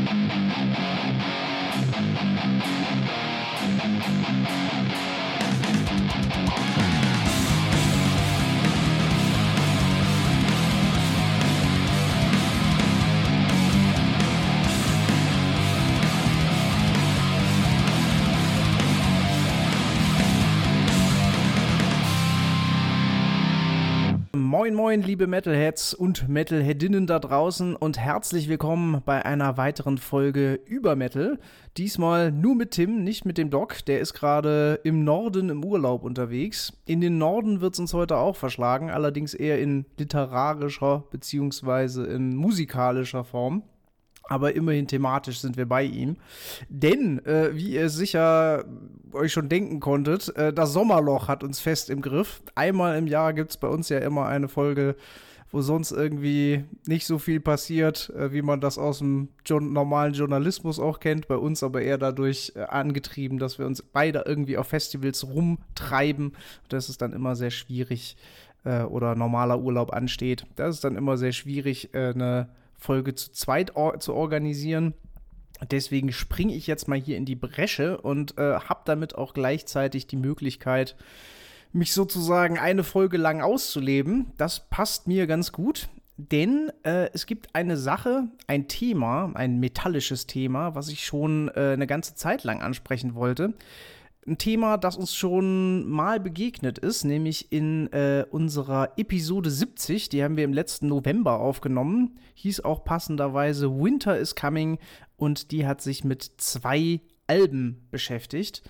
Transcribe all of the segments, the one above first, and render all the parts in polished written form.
Moin moin, liebe Metalheads und Metalheadinnen da draußen und herzlich willkommen bei einer weiteren Folge über Metal. Diesmal nur mit Tim, nicht mit dem Doc, der ist gerade im Norden im Urlaub unterwegs. In den Norden wird es uns heute auch verschlagen, allerdings eher in literarischer bzw. in musikalischer Form. Aber immerhin thematisch sind wir bei ihm. Denn, wie ihr sicher euch schon denken konntet, das Sommerloch hat uns fest im Griff. Einmal im Jahr gibt es bei uns ja immer eine Folge, wo sonst irgendwie nicht so viel passiert, wie man das aus dem normalen Journalismus auch kennt. Bei uns aber eher dadurch angetrieben, dass wir uns beide irgendwie auf Festivals rumtreiben. Das ist dann immer sehr schwierig, oder normaler Urlaub ansteht. Das ist dann immer sehr schwierig, eine Folge zu zweit zu organisieren. Deswegen springe ich jetzt mal hier in die Bresche und habe damit auch gleichzeitig die Möglichkeit, mich sozusagen eine Folge lang auszuleben. Das passt mir ganz gut, denn es gibt eine Sache, ein Thema, ein metallisches Thema, was ich schon eine ganze Zeit lang ansprechen wollte. Ein Thema, das uns schon mal begegnet ist, nämlich in unserer Episode 70, die haben wir im letzten November aufgenommen, hieß auch passenderweise Winter is Coming und die hat sich mit 2 Alben beschäftigt.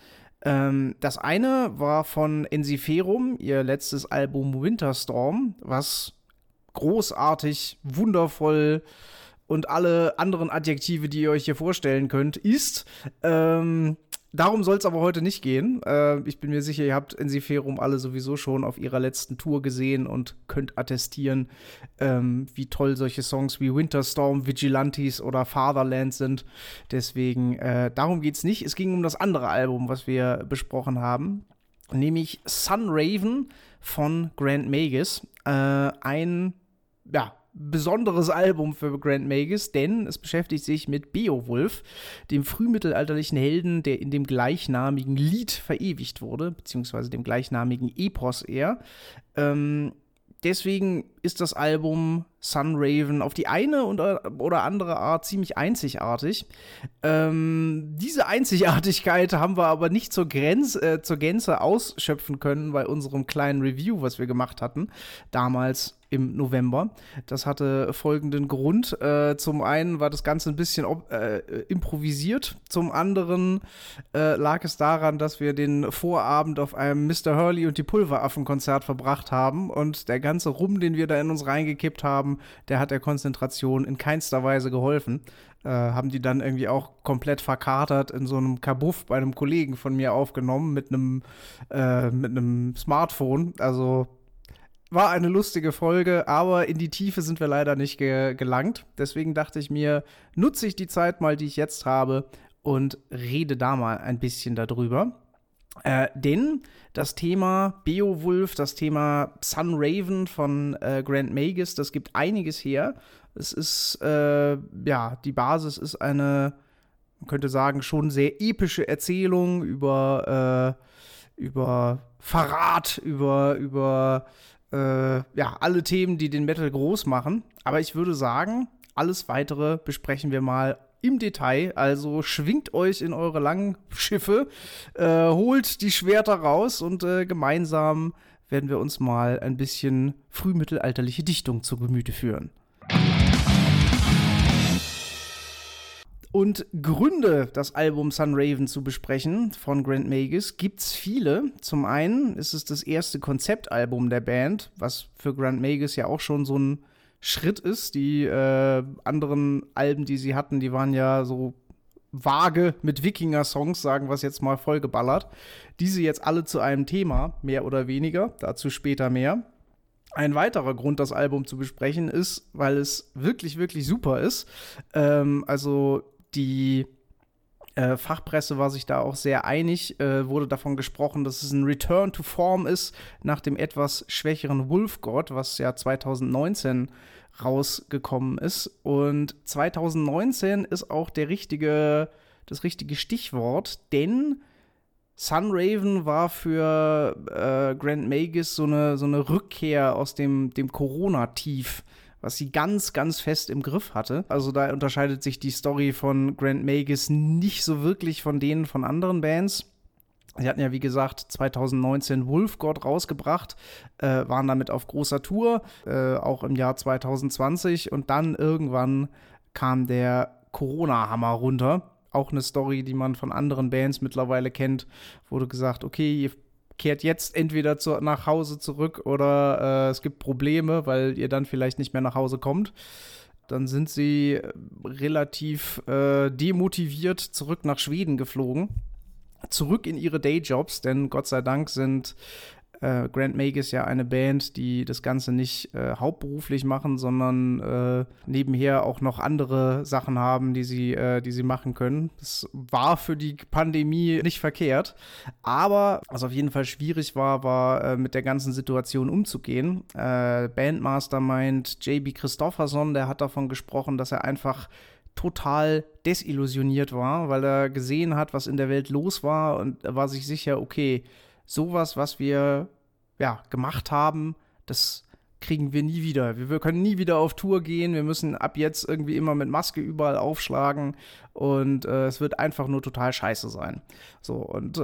Das eine war von Ensiferum, ihr letztes Album Winterstorm, was großartig, wundervoll und alle anderen Adjektive, die ihr euch hier vorstellen könnt, ist. Darum soll es aber heute nicht gehen. Ich bin mir sicher, ihr habt Ensiferum alle sowieso schon auf ihrer letzten Tour gesehen und könnt attestieren, wie toll solche Songs wie Winterstorm, Vigilantes oder Fatherland sind. Deswegen, darum geht's nicht. Es ging um das andere Album, was wir besprochen haben, nämlich Sunraven von Grand Magus. Ein, besonderes Album für Grand Magus, denn es beschäftigt sich mit Beowulf, dem frühmittelalterlichen Helden, der in dem gleichnamigen Lied verewigt wurde, beziehungsweise dem gleichnamigen Epos eher. Deswegen ist das Album Sunraven auf die eine oder andere Art ziemlich einzigartig. Diese Einzigartigkeit haben wir aber nicht zur Gänze ausschöpfen können bei unserem kleinen Review, was wir gemacht hatten, damals im November. Das hatte folgenden Grund. Zum einen war das Ganze ein bisschen improvisiert. Zum anderen lag es daran, dass wir den Vorabend auf einem Mr. Hurley und die Pulveraffen-Konzert verbracht haben. Und der ganze Rum, den wir da in uns reingekippt haben, der hat der Konzentration in keinster Weise geholfen. Haben die dann irgendwie auch komplett verkatert in so einem Kabuff bei einem Kollegen von mir aufgenommen mit einem Smartphone. Also war eine lustige Folge, aber in die Tiefe sind wir leider nicht gelangt. Deswegen dachte ich mir, nutze ich die Zeit mal, die ich jetzt habe und rede da mal ein bisschen darüber. Denn das Thema Beowulf, das Thema Sunraven von Grand Magus, das gibt einiges her. Es ist, die Basis ist eine, man könnte sagen, schon sehr epische Erzählung über Verrat, über alle Themen, die den Metal groß machen. Aber ich würde sagen, alles Weitere besprechen wir mal im Detail. Also schwingt euch in eure langen Schiffe, holt die Schwerter raus und gemeinsam werden wir uns mal ein bisschen frühmittelalterliche Dichtung zu Gemüte führen. Und Gründe, das Album Sunraven zu besprechen von Grand Magus, gibt's viele. Zum einen ist es das erste Konzeptalbum der Band, was für Grand Magus ja auch schon so ein Schritt ist. Die anderen Alben, die sie hatten, die waren ja so vage mit Wikinger-Songs, sagen wir es jetzt mal, vollgeballert. Diese jetzt alle zu einem Thema, mehr oder weniger, dazu später mehr. Ein weiterer Grund, das Album zu besprechen, ist, weil es wirklich, wirklich super ist. Also die Fachpresse war sich da auch sehr einig, wurde davon gesprochen, dass es ein Return to Form ist nach dem etwas schwächeren Wolf God, was ja 2019 rausgekommen ist. Und 2019 ist auch das richtige Stichwort, denn Sunraven war für Grant Magus so eine Rückkehr aus dem Corona-Tief, was sie ganz, ganz fest im Griff hatte. Also da unterscheidet sich die Story von Grant Magus nicht so wirklich von denen von anderen Bands. Sie hatten ja, wie gesagt, 2019 Wolf God rausgebracht, waren damit auf großer Tour, auch im Jahr 2020. Und dann irgendwann kam der Corona-Hammer runter. Auch eine Story, die man von anderen Bands mittlerweile kennt. Wurde gesagt, okay, ihr kehrt jetzt entweder nach Hause zurück oder es gibt Probleme, weil ihr dann vielleicht nicht mehr nach Hause kommt. Dann sind sie relativ demotiviert zurück nach Schweden geflogen. Zurück in ihre Dayjobs, denn Gott sei Dank sind Grant Magus ja eine Band, die das Ganze nicht hauptberuflich machen, sondern nebenher auch noch andere Sachen haben, die sie machen können. Das war für die Pandemie nicht verkehrt, aber was auf jeden Fall schwierig war mit der ganzen Situation umzugehen. Bandmastermind JB Christopherson, der hat davon gesprochen, dass er einfach total desillusioniert war, weil er gesehen hat, was in der Welt los war, und er war sich sicher, okay, sowas, was wir gemacht haben, das kriegen wir nie wieder. Wir können nie wieder auf Tour gehen. Wir müssen ab jetzt irgendwie immer mit Maske überall aufschlagen und es wird einfach nur total scheiße sein. So, und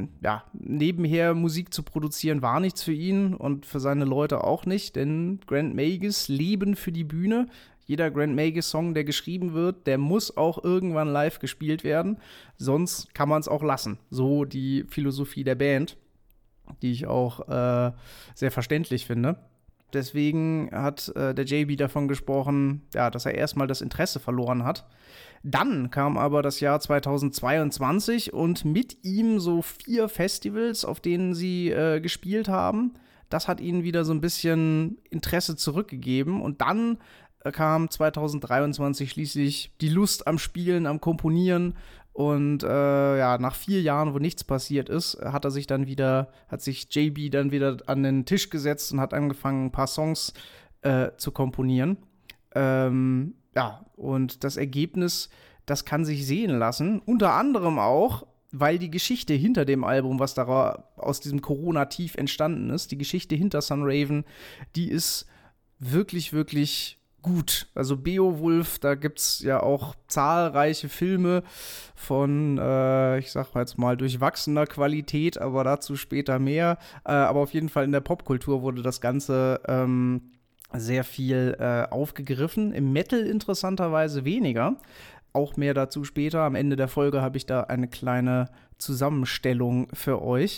nebenher Musik zu produzieren war nichts für ihn und für seine Leute auch nicht, denn Grant Magus leben für die Bühne. Jeder Grant Magus-Song, der geschrieben wird, der muss auch irgendwann live gespielt werden. Sonst kann man es auch lassen. So die Philosophie der Band, die ich auch sehr verständlich finde. Deswegen hat der JB davon gesprochen, dass er erstmal das Interesse verloren hat. Dann kam aber das Jahr 2022 und mit ihm so 4 Festivals, auf denen sie gespielt haben. Das hat ihnen wieder so ein bisschen Interesse zurückgegeben. Und dann kam 2023 schließlich die Lust am Spielen, am Komponieren. Und nach 4 Jahren, wo nichts passiert ist, hat sich JB dann wieder an den Tisch gesetzt und hat angefangen, ein paar Songs zu komponieren. Und das Ergebnis, das kann sich sehen lassen. Unter anderem auch, weil die Geschichte hinter dem Album, was da aus diesem Corona-Tief entstanden ist, die Geschichte hinter Sunraven, die ist wirklich, wirklich gut. Also Beowulf, da gibt's ja auch zahlreiche Filme von, ich sag jetzt mal, durchwachsener Qualität, aber dazu später mehr. Aber auf jeden Fall in der Popkultur wurde das Ganze sehr viel aufgegriffen. Im Metal interessanterweise weniger. Auch mehr dazu später. Am Ende der Folge habe ich da eine kleine Zusammenstellung für euch.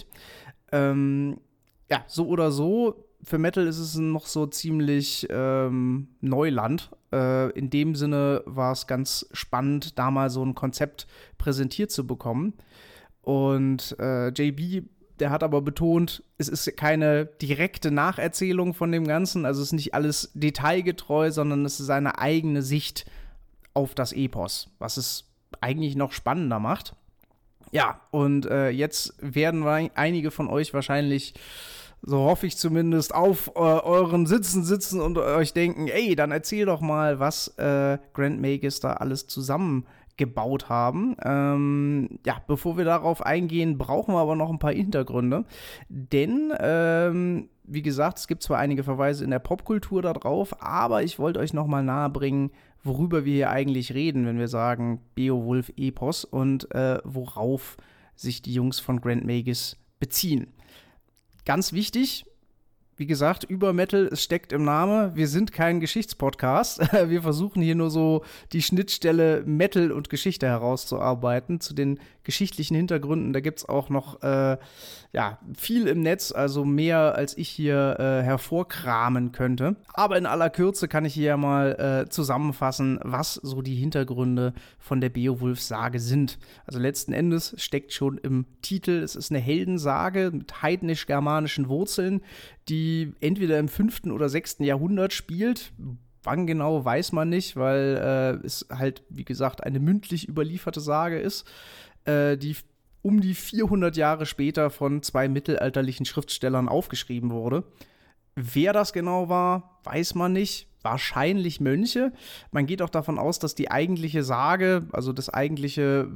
So oder so, für Metal ist es noch so ziemlich Neuland. In dem Sinne war es ganz spannend, da mal so ein Konzept präsentiert zu bekommen. Und JB, der hat aber betont, es ist keine direkte Nacherzählung von dem Ganzen. Also es ist nicht alles detailgetreu, sondern es ist seine eigene Sicht auf das Epos, was es eigentlich noch spannender macht. Ja, und jetzt werden einige von euch wahrscheinlich, so hoffe ich zumindest, auf euren Sitzen sitzen und euch denken, ey, dann erzähl doch mal, was Grant Magus da alles zusammengebaut haben. Bevor wir darauf eingehen, brauchen wir aber noch ein paar Hintergründe. Denn, wie gesagt, es gibt zwar einige Verweise in der Popkultur da drauf, aber ich wollte euch noch mal nahebringen, worüber wir hier eigentlich reden, wenn wir sagen Beowulf-Epos und worauf sich die Jungs von Grant Magus beziehen. Ganz wichtig, wie gesagt, über Metal, es steckt im Namen. Wir sind kein Geschichtspodcast. Wir versuchen hier nur so die Schnittstelle Metal und Geschichte herauszuarbeiten. Zu den geschichtlichen Hintergründen, da gibt es auch noch viel im Netz, also mehr als ich hier hervorkramen könnte. Aber in aller Kürze kann ich hier mal zusammenfassen, was so die Hintergründe von der Beowulf-Sage sind. Also letzten Endes steckt schon im Titel, es ist eine Heldensage mit heidnisch-germanischen Wurzeln, die entweder im 5. oder 6. Jahrhundert spielt. Wann genau, weiß man nicht, weil es halt, wie gesagt, eine mündlich überlieferte Sage ist, die um die 400 Jahre später von 2 mittelalterlichen Schriftstellern aufgeschrieben wurde. Wer das genau war, weiß man nicht. Wahrscheinlich Mönche. Man geht auch davon aus, dass die eigentliche Sage, also das eigentliche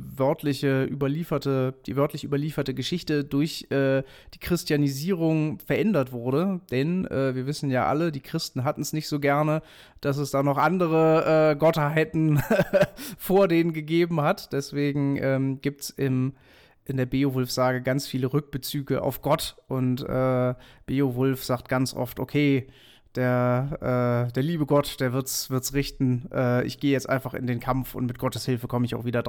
die wörtlich überlieferte Geschichte durch die Christianisierung verändert wurde. Denn wir wissen ja alle, die Christen hatten es nicht so gerne, dass es da noch andere Gottheiten vor denen gegeben hat. Deswegen gibt es in der Beowulf-Sage ganz viele Rückbezüge auf Gott. Und Beowulf sagt ganz oft, okay, der liebe Gott, der wird's richten. Ich gehe jetzt einfach in den Kampf und mit Gottes Hilfe komme ich auch wieder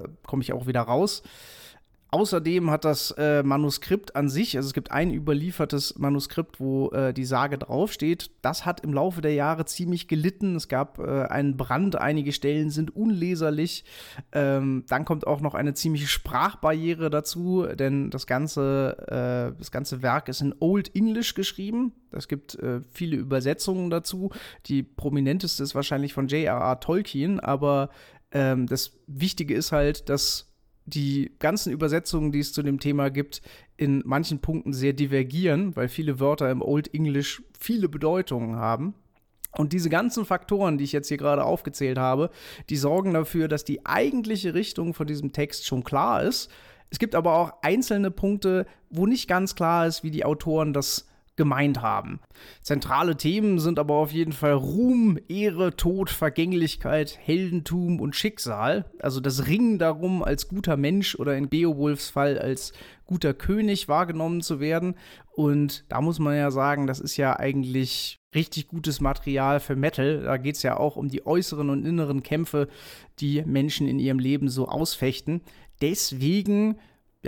raus. Außerdem hat das Manuskript an sich, also es gibt ein überliefertes Manuskript, wo die Sage draufsteht. Das hat im Laufe der Jahre ziemlich gelitten. Es gab einen Brand, einige Stellen sind unleserlich. Dann kommt auch noch eine ziemliche Sprachbarriere dazu, denn das ganze Werk ist in Old English geschrieben. Es gibt viele Übersetzungen dazu. Die prominenteste ist wahrscheinlich von J.R.R. Tolkien, aber das Wichtige ist halt, dass die ganzen Übersetzungen, die es zu dem Thema gibt, in manchen Punkten sehr divergieren, weil viele Wörter im Old English viele Bedeutungen haben. Und diese ganzen Faktoren, die ich jetzt hier gerade aufgezählt habe, die sorgen dafür, dass die eigentliche Richtung von diesem Text schon klar ist. Es gibt aber auch einzelne Punkte, wo nicht ganz klar ist, wie die Autoren das gemeint haben. Zentrale Themen sind aber auf jeden Fall Ruhm, Ehre, Tod, Vergänglichkeit, Heldentum und Schicksal. Also das Ringen darum, als guter Mensch oder in Beowulfs Fall als guter König wahrgenommen zu werden. Und da muss man ja sagen, das ist ja eigentlich richtig gutes Material für Metal. Da geht es ja auch um die äußeren und inneren Kämpfe, die Menschen in ihrem Leben so ausfechten. Deswegen,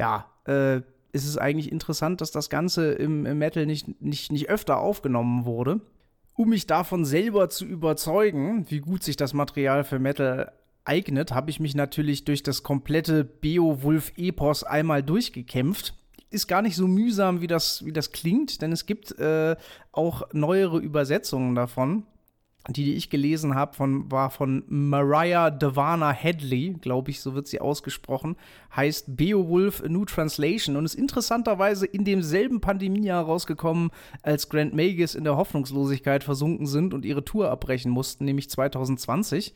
ist es eigentlich interessant, dass das Ganze im Metal nicht öfter aufgenommen wurde. Um mich davon selber zu überzeugen, wie gut sich das Material für Metal eignet, habe ich mich natürlich durch das komplette Beowulf-Epos einmal durchgekämpft. Ist gar nicht so mühsam, wie das klingt, denn es gibt auch neuere Übersetzungen davon. Die ich gelesen habe, war von Mariah Davana Headley, glaube ich, so wird sie ausgesprochen, heißt Beowulf, A New Translation und ist interessanterweise in demselben Pandemiejahr rausgekommen, als Grant Magus in der Hoffnungslosigkeit versunken sind und ihre Tour abbrechen mussten, nämlich 2020.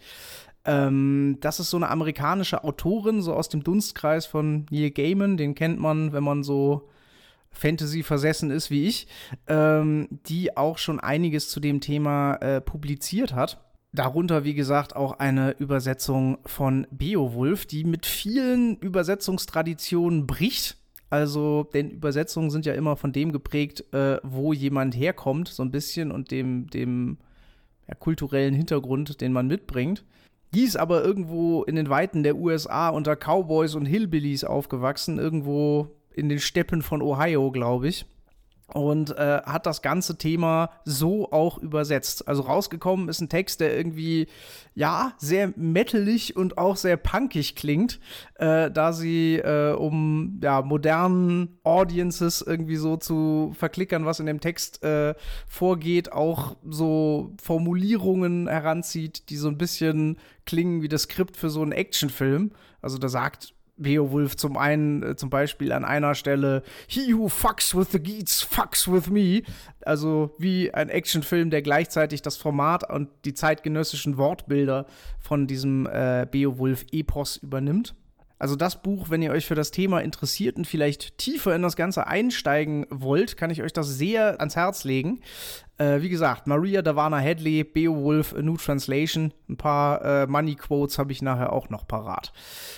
Das ist so eine amerikanische Autorin, so aus dem Dunstkreis von Neil Gaiman, den kennt man, wenn man so Fantasy versessen ist wie ich, die auch schon einiges zu dem Thema publiziert hat. Darunter, wie gesagt, auch eine Übersetzung von Beowulf, die mit vielen Übersetzungstraditionen bricht. Also, denn Übersetzungen sind ja immer von dem geprägt, wo jemand herkommt, so ein bisschen, und dem kulturellen Hintergrund, den man mitbringt. Die ist aber irgendwo in den Weiten der USA unter Cowboys und Hillbillies aufgewachsen, irgendwo in den Steppen von Ohio, glaube ich. Und hat das ganze Thema so auch übersetzt. Also rausgekommen ist ein Text, der irgendwie, sehr metalig und auch sehr punkig klingt, da sie um modernen Audiences irgendwie so zu verklickern, was in dem Text vorgeht, auch so Formulierungen heranzieht, die so ein bisschen klingen wie das Skript für so einen Actionfilm. Also da sagt Beowulf zum Beispiel an einer Stelle, "He who fucks with the Geats fucks with me." Also wie ein Actionfilm, der gleichzeitig das Format und die zeitgenössischen Wortbilder von diesem Beowulf-Epos übernimmt. Also das Buch, wenn ihr euch für das Thema interessiert und vielleicht tiefer in das Ganze einsteigen wollt, kann ich euch das sehr ans Herz legen. Wie gesagt, Mariah Davana Headley, Beowulf, A New Translation. Ein paar Money-Quotes habe ich nachher auch noch parat.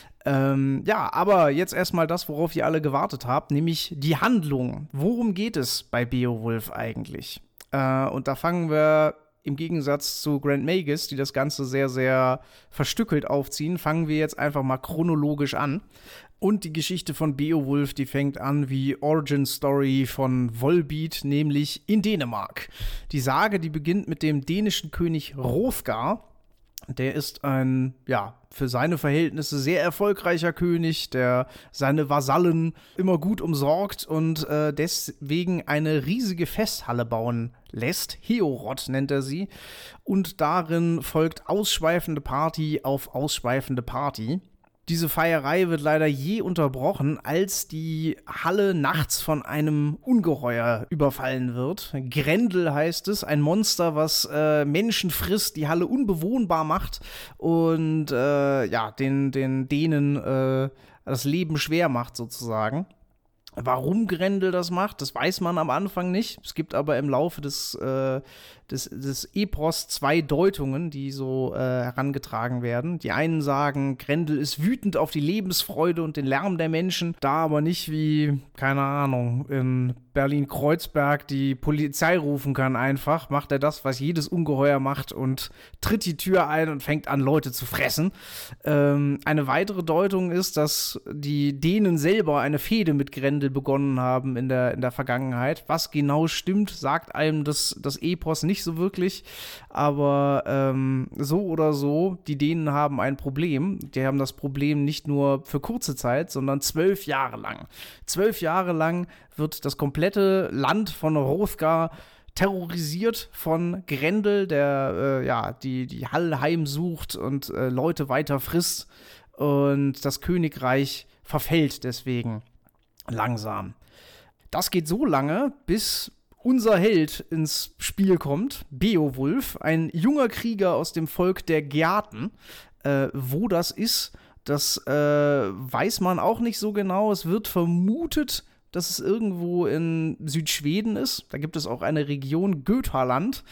Aber jetzt erstmal das, worauf ihr alle gewartet habt, nämlich die Handlung. Worum geht es bei Beowulf eigentlich? Und da fangen wir im Gegensatz zu Grant Magus, die das Ganze sehr, sehr verstückelt aufziehen, fangen wir jetzt einfach mal chronologisch an. Und die Geschichte von Beowulf, die fängt an wie Origin Story von Volbeat, nämlich in Dänemark. Die Sage, die beginnt mit dem dänischen König Hrothgar. Der ist ein, für seine Verhältnisse sehr erfolgreicher König, der seine Vasallen immer gut umsorgt und deswegen eine riesige Festhalle bauen lässt. Heorot nennt er sie. Und darin folgt ausschweifende Party auf ausschweifende Party. Diese Feierei wird leider je unterbrochen, als die Halle nachts von einem Ungeheuer überfallen wird. Grendel heißt es, ein Monster, was Menschen frisst, die Halle unbewohnbar macht und den Dänen das Leben schwer macht sozusagen. Warum Grendel das macht, das weiß man am Anfang nicht. Es gibt aber im Laufe des Epos 2 Deutungen, die so herangetragen werden. Die einen sagen, Grendel ist wütend auf die Lebensfreude und den Lärm der Menschen, da aber nicht wie, keine Ahnung, in Berlin-Kreuzberg die Polizei rufen kann einfach, macht er das, was jedes Ungeheuer macht und tritt die Tür ein und fängt an, Leute zu fressen. Eine weitere Deutung ist, dass die Dänen selber eine Fehde mit Grendel begonnen haben in der Vergangenheit. Was genau stimmt, sagt einem das Epos nicht so wirklich, aber so oder so, die Dänen haben ein Problem. Die haben das Problem nicht nur für kurze Zeit, sondern 12 Jahre lang. 12 Jahre lang wird das komplette Land von Hrothgar terrorisiert von Grendel, der die Halle heimsucht und Leute weiter frisst, und das Königreich verfällt deswegen langsam. Das geht so lange, bis unser Held ins Spiel kommt, Beowulf, ein junger Krieger aus dem Volk der Geaten. Wo das ist, das weiß man auch nicht so genau. Es wird vermutet, dass es irgendwo in Südschweden ist. Da gibt es auch eine Region, Götaland,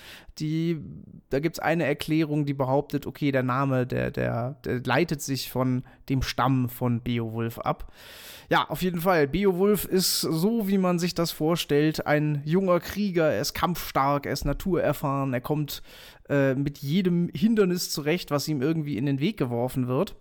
da gibt es eine Erklärung, die behauptet, okay, der Name, der leitet sich von dem Stamm von Beowulf ab. Ja, auf jeden Fall, Beowulf ist so, wie man sich das vorstellt, ein junger Krieger, er ist kampfstark, er ist naturerfahren, er kommt mit jedem Hindernis zurecht, was ihm irgendwie in den Weg geworfen wird.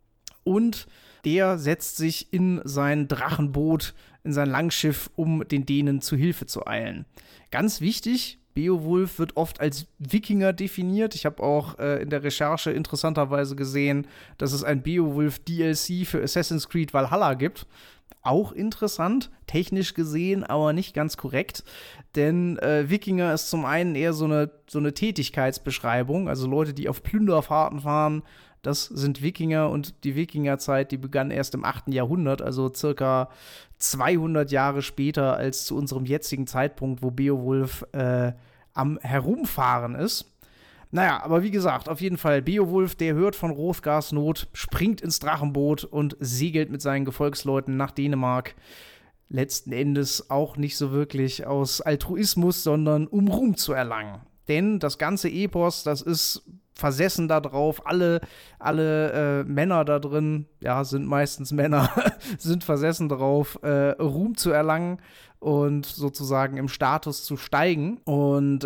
Und der setzt sich in sein Drachenboot, in sein Langschiff, um den Dänen zu Hilfe zu eilen. Ganz wichtig, Beowulf wird oft als Wikinger definiert. Ich habe auch in der Recherche interessanterweise gesehen, dass es ein Beowulf-DLC für Assassin's Creed Valhalla gibt. Auch interessant, technisch gesehen, aber nicht ganz korrekt. Denn Wikinger ist zum einen eher so eine Tätigkeitsbeschreibung, also Leute, die auf Plünderfahrten fahren. Das sind Wikinger, und die Wikingerzeit, die begann erst im 8. Jahrhundert, also circa 200 Jahre später als zu unserem jetzigen Zeitpunkt, wo Beowulf am Herumfahren ist. Naja, aber wie gesagt, auf jeden Fall, Beowulf, der hört von Hrothgars Not, springt ins Drachenboot und segelt mit seinen Gefolgsleuten nach Dänemark. Letzten Endes auch nicht so wirklich aus Altruismus, sondern um Ruhm zu erlangen. Denn das ganze Epos, das ist versessen darauf, alle Männer da drin, ja, sind meistens Männer, sind versessen darauf, Ruhm zu erlangen und sozusagen im Status zu steigen. Und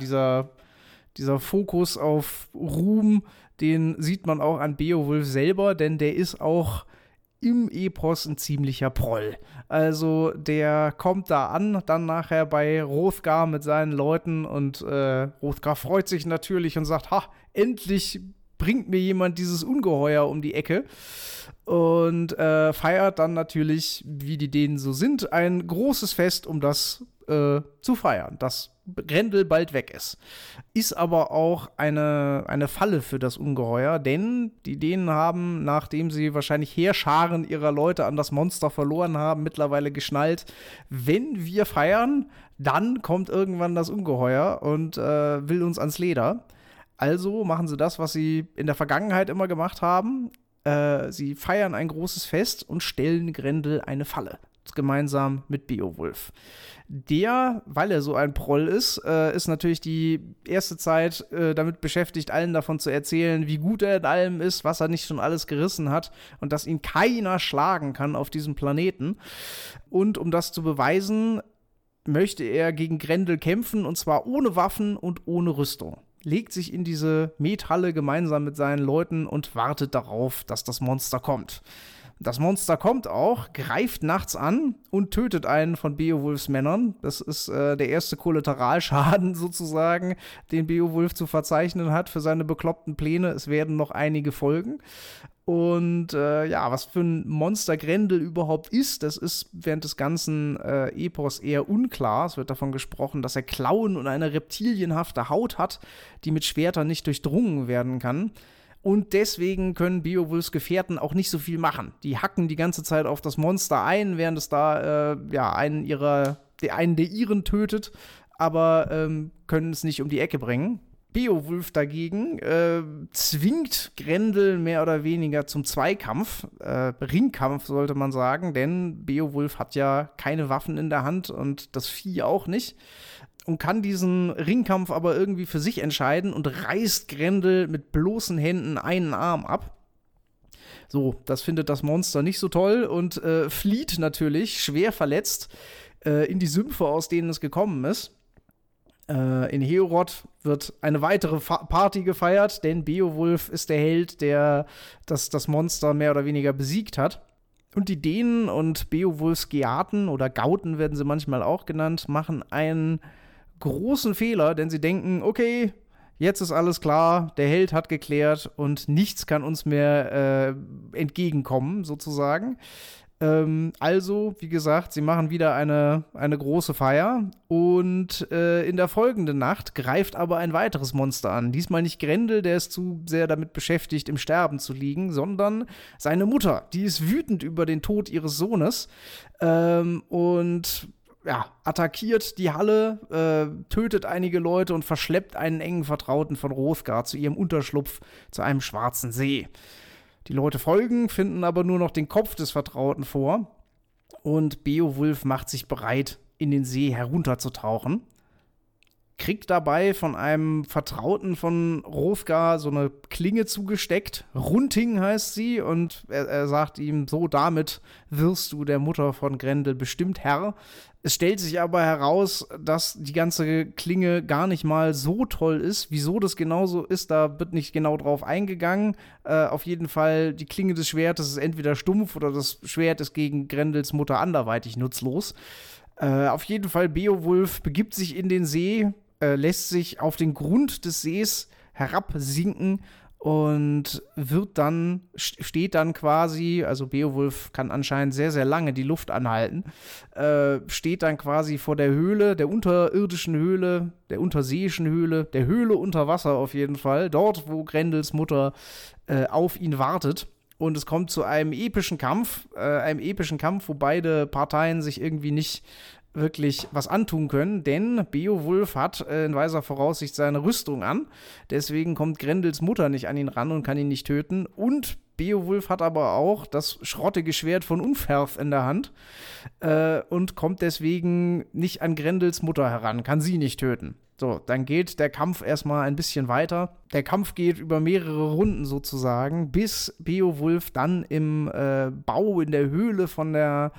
dieser Fokus auf Ruhm, den sieht man auch an Beowulf selber, denn der ist auch im Epos ein ziemlicher Proll. Also der kommt da an, dann nachher bei Hrothgar mit seinen Leuten, und Hrothgar freut sich natürlich und sagt, ha, endlich bringt mir jemand dieses Ungeheuer um die Ecke, und feiert dann natürlich, wie die Dänen so sind, ein großes Fest, um das zu feiern, dass Grendel bald weg ist. Ist aber auch eine Falle für das Ungeheuer, denn die Dänen haben, nachdem sie wahrscheinlich Heerscharen ihrer Leute an das Monster verloren haben, mittlerweile geschnallt, wenn wir feiern, dann kommt irgendwann das Ungeheuer und will uns ans Leder. Also machen sie das, was sie in der Vergangenheit immer gemacht haben. Sie feiern ein großes Fest und stellen Grendel eine Falle, gemeinsam mit Beowulf. Der, weil er so ein Proll ist natürlich die erste Zeit damit beschäftigt, allen davon zu erzählen, wie gut er in allem ist, was er nicht schon alles gerissen hat und dass ihn keiner schlagen kann auf diesem Planeten. Und um das zu beweisen, möchte er gegen Grendel kämpfen, und zwar ohne Waffen und ohne Rüstung. Legt sich in diese Methalle gemeinsam mit seinen Leuten und wartet darauf, dass das Monster kommt. Das Monster kommt auch, greift nachts an und tötet einen von Beowulfs Männern. Das ist der erste Kollateralschaden sozusagen, den Beowulf zu verzeichnen hat für seine bekloppten Pläne. Es werden noch einige folgen. Und was für ein Monster Grendel überhaupt ist, das ist während des ganzen Epos eher unklar. Es wird davon gesprochen, dass er Klauen und eine reptilienhafte Haut hat, die mit Schwertern nicht durchdrungen werden kann. Und deswegen können Beowulfs Gefährten auch nicht so viel machen. Die hacken die ganze Zeit auf das Monster ein, während es da einen der ihren tötet, aber können es nicht um die Ecke bringen. Beowulf dagegen zwingt Grendel mehr oder weniger zum Zweikampf, Ringkampf sollte man sagen, denn Beowulf hat ja keine Waffen in der Hand und das Vieh auch nicht und kann diesen Ringkampf aber irgendwie für sich entscheiden und reißt Grendel mit bloßen Händen einen Arm ab. So, das findet das Monster nicht so toll und flieht natürlich, schwer verletzt, in die Sümpfe, aus denen es gekommen ist. In Heorot wird eine weitere Party gefeiert, denn Beowulf ist der Held, der das Monster mehr oder weniger besiegt hat. Und die Dänen und Beowulfs Geaten oder Gauten werden sie manchmal auch genannt, machen einen großen Fehler, denn sie denken, okay, jetzt ist alles klar, der Held hat geklärt und nichts kann uns mehr entgegenkommen, sozusagen. Also, wie gesagt, sie machen wieder eine große Feier und in der folgenden Nacht greift aber ein weiteres Monster an. Diesmal nicht Grendel, der ist zu sehr damit beschäftigt, im Sterben zu liegen, sondern seine Mutter. Die ist wütend über den Tod ihres Sohnes und attackiert die Halle, tötet einige Leute und verschleppt einen engen Vertrauten von Hrothgar zu ihrem Unterschlupf, zu einem schwarzen See. Die Leute folgen, finden aber nur noch den Kopf des Vertrauten vor und Beowulf macht sich bereit, in den See herunterzutauchen. Kriegt dabei von einem Vertrauten von Hrothgar so eine Klinge zugesteckt. Runting heißt sie und er sagt ihm, so damit wirst du der Mutter von Grendel bestimmt Herr. Es stellt sich aber heraus, dass die ganze Klinge gar nicht mal so toll ist. Wieso das genauso ist, da wird nicht genau drauf eingegangen. Auf jeden Fall, die Klinge des Schwertes ist entweder stumpf oder das Schwert ist gegen Grendels Mutter anderweitig nutzlos. Auf jeden Fall, Beowulf begibt sich in den See, lässt sich auf den Grund des Sees herabsinken und steht dann quasi, also Beowulf kann anscheinend sehr, sehr lange die Luft anhalten, steht dann quasi vor der Höhle, der unterirdischen Höhle, der unterseeischen Höhle, der Höhle unter Wasser auf jeden Fall, dort, wo Grendels Mutter auf ihn wartet. Und es kommt zu einem epischen Kampf, wo beide Parteien sich irgendwie nicht wirklich was antun können, denn Beowulf hat in weiser Voraussicht seine Rüstung an, deswegen kommt Grendels Mutter nicht an ihn ran und kann ihn nicht töten und Beowulf hat aber auch das schrottige Schwert von Unferth in der Hand und kommt deswegen nicht an Grendels Mutter heran, kann sie nicht töten. So, dann geht der Kampf erstmal ein bisschen weiter. Der Kampf geht über mehrere Runden sozusagen, bis Beowulf dann im Bau in der Höhle von der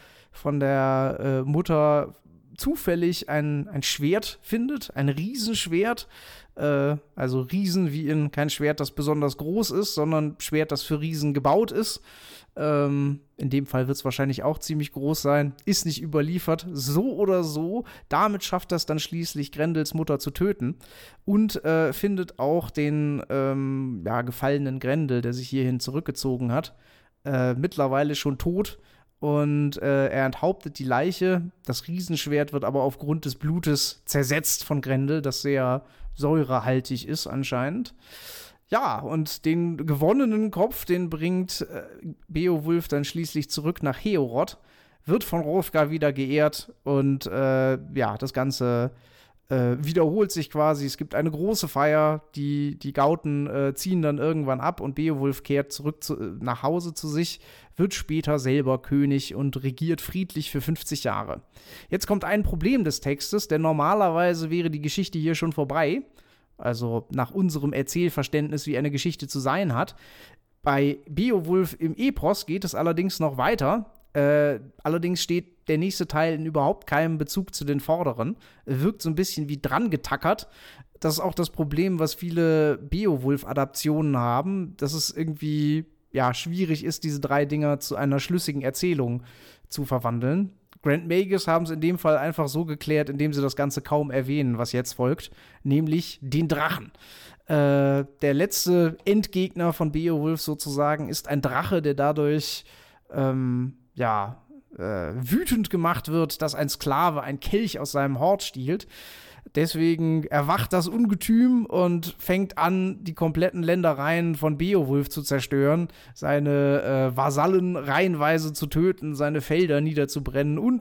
Mutter zufällig ein Schwert findet, ein Riesenschwert, also Riesen wie in kein Schwert, das besonders groß ist, sondern Schwert, das für Riesen gebaut ist. In dem Fall wird es wahrscheinlich auch ziemlich groß sein, ist nicht überliefert, so oder so. Damit schafft das dann schließlich, Grendels Mutter zu töten und findet auch den gefallenen Grendel, der sich hierhin zurückgezogen hat, mittlerweile schon tot. Und er enthauptet die Leiche. Das Riesenschwert wird aber aufgrund des Blutes zersetzt von Grendel, das sehr säurehaltig ist anscheinend. Ja, und den gewonnenen Kopf, den bringt Beowulf dann schließlich zurück nach Heorot, wird von Hrothgar wieder geehrt und das Ganze wiederholt sich quasi. Es gibt eine große Feier, die Gauten ziehen dann irgendwann ab und Beowulf kehrt zurück nach Hause zu sich, wird später selber König und regiert friedlich für 50 Jahre. Jetzt kommt ein Problem des Textes, denn normalerweise wäre die Geschichte hier schon vorbei, also nach unserem Erzählverständnis, wie eine Geschichte zu sein hat. Bei Beowulf im Epos geht es allerdings noch weiter. Allerdings steht der nächste Teil in überhaupt keinem Bezug zu den vorderen. Wirkt so ein bisschen wie dran getackert. Das ist auch das Problem, was viele Beowulf-Adaptionen haben, dass es irgendwie schwierig ist, diese drei Dinger zu einer schlüssigen Erzählung zu verwandeln. Grant Magus haben es in dem Fall einfach so geklärt, indem sie das Ganze kaum erwähnen, was jetzt folgt, nämlich den Drachen. Der letzte Endgegner von Beowulf sozusagen ist ein Drache, der dadurch wütend gemacht wird, dass ein Sklave ein Kelch aus seinem Hort stiehlt. Deswegen erwacht das Ungetüm und fängt an, die kompletten Ländereien von Beowulf zu zerstören, seine Vasallen reihenweise zu töten, seine Felder niederzubrennen und.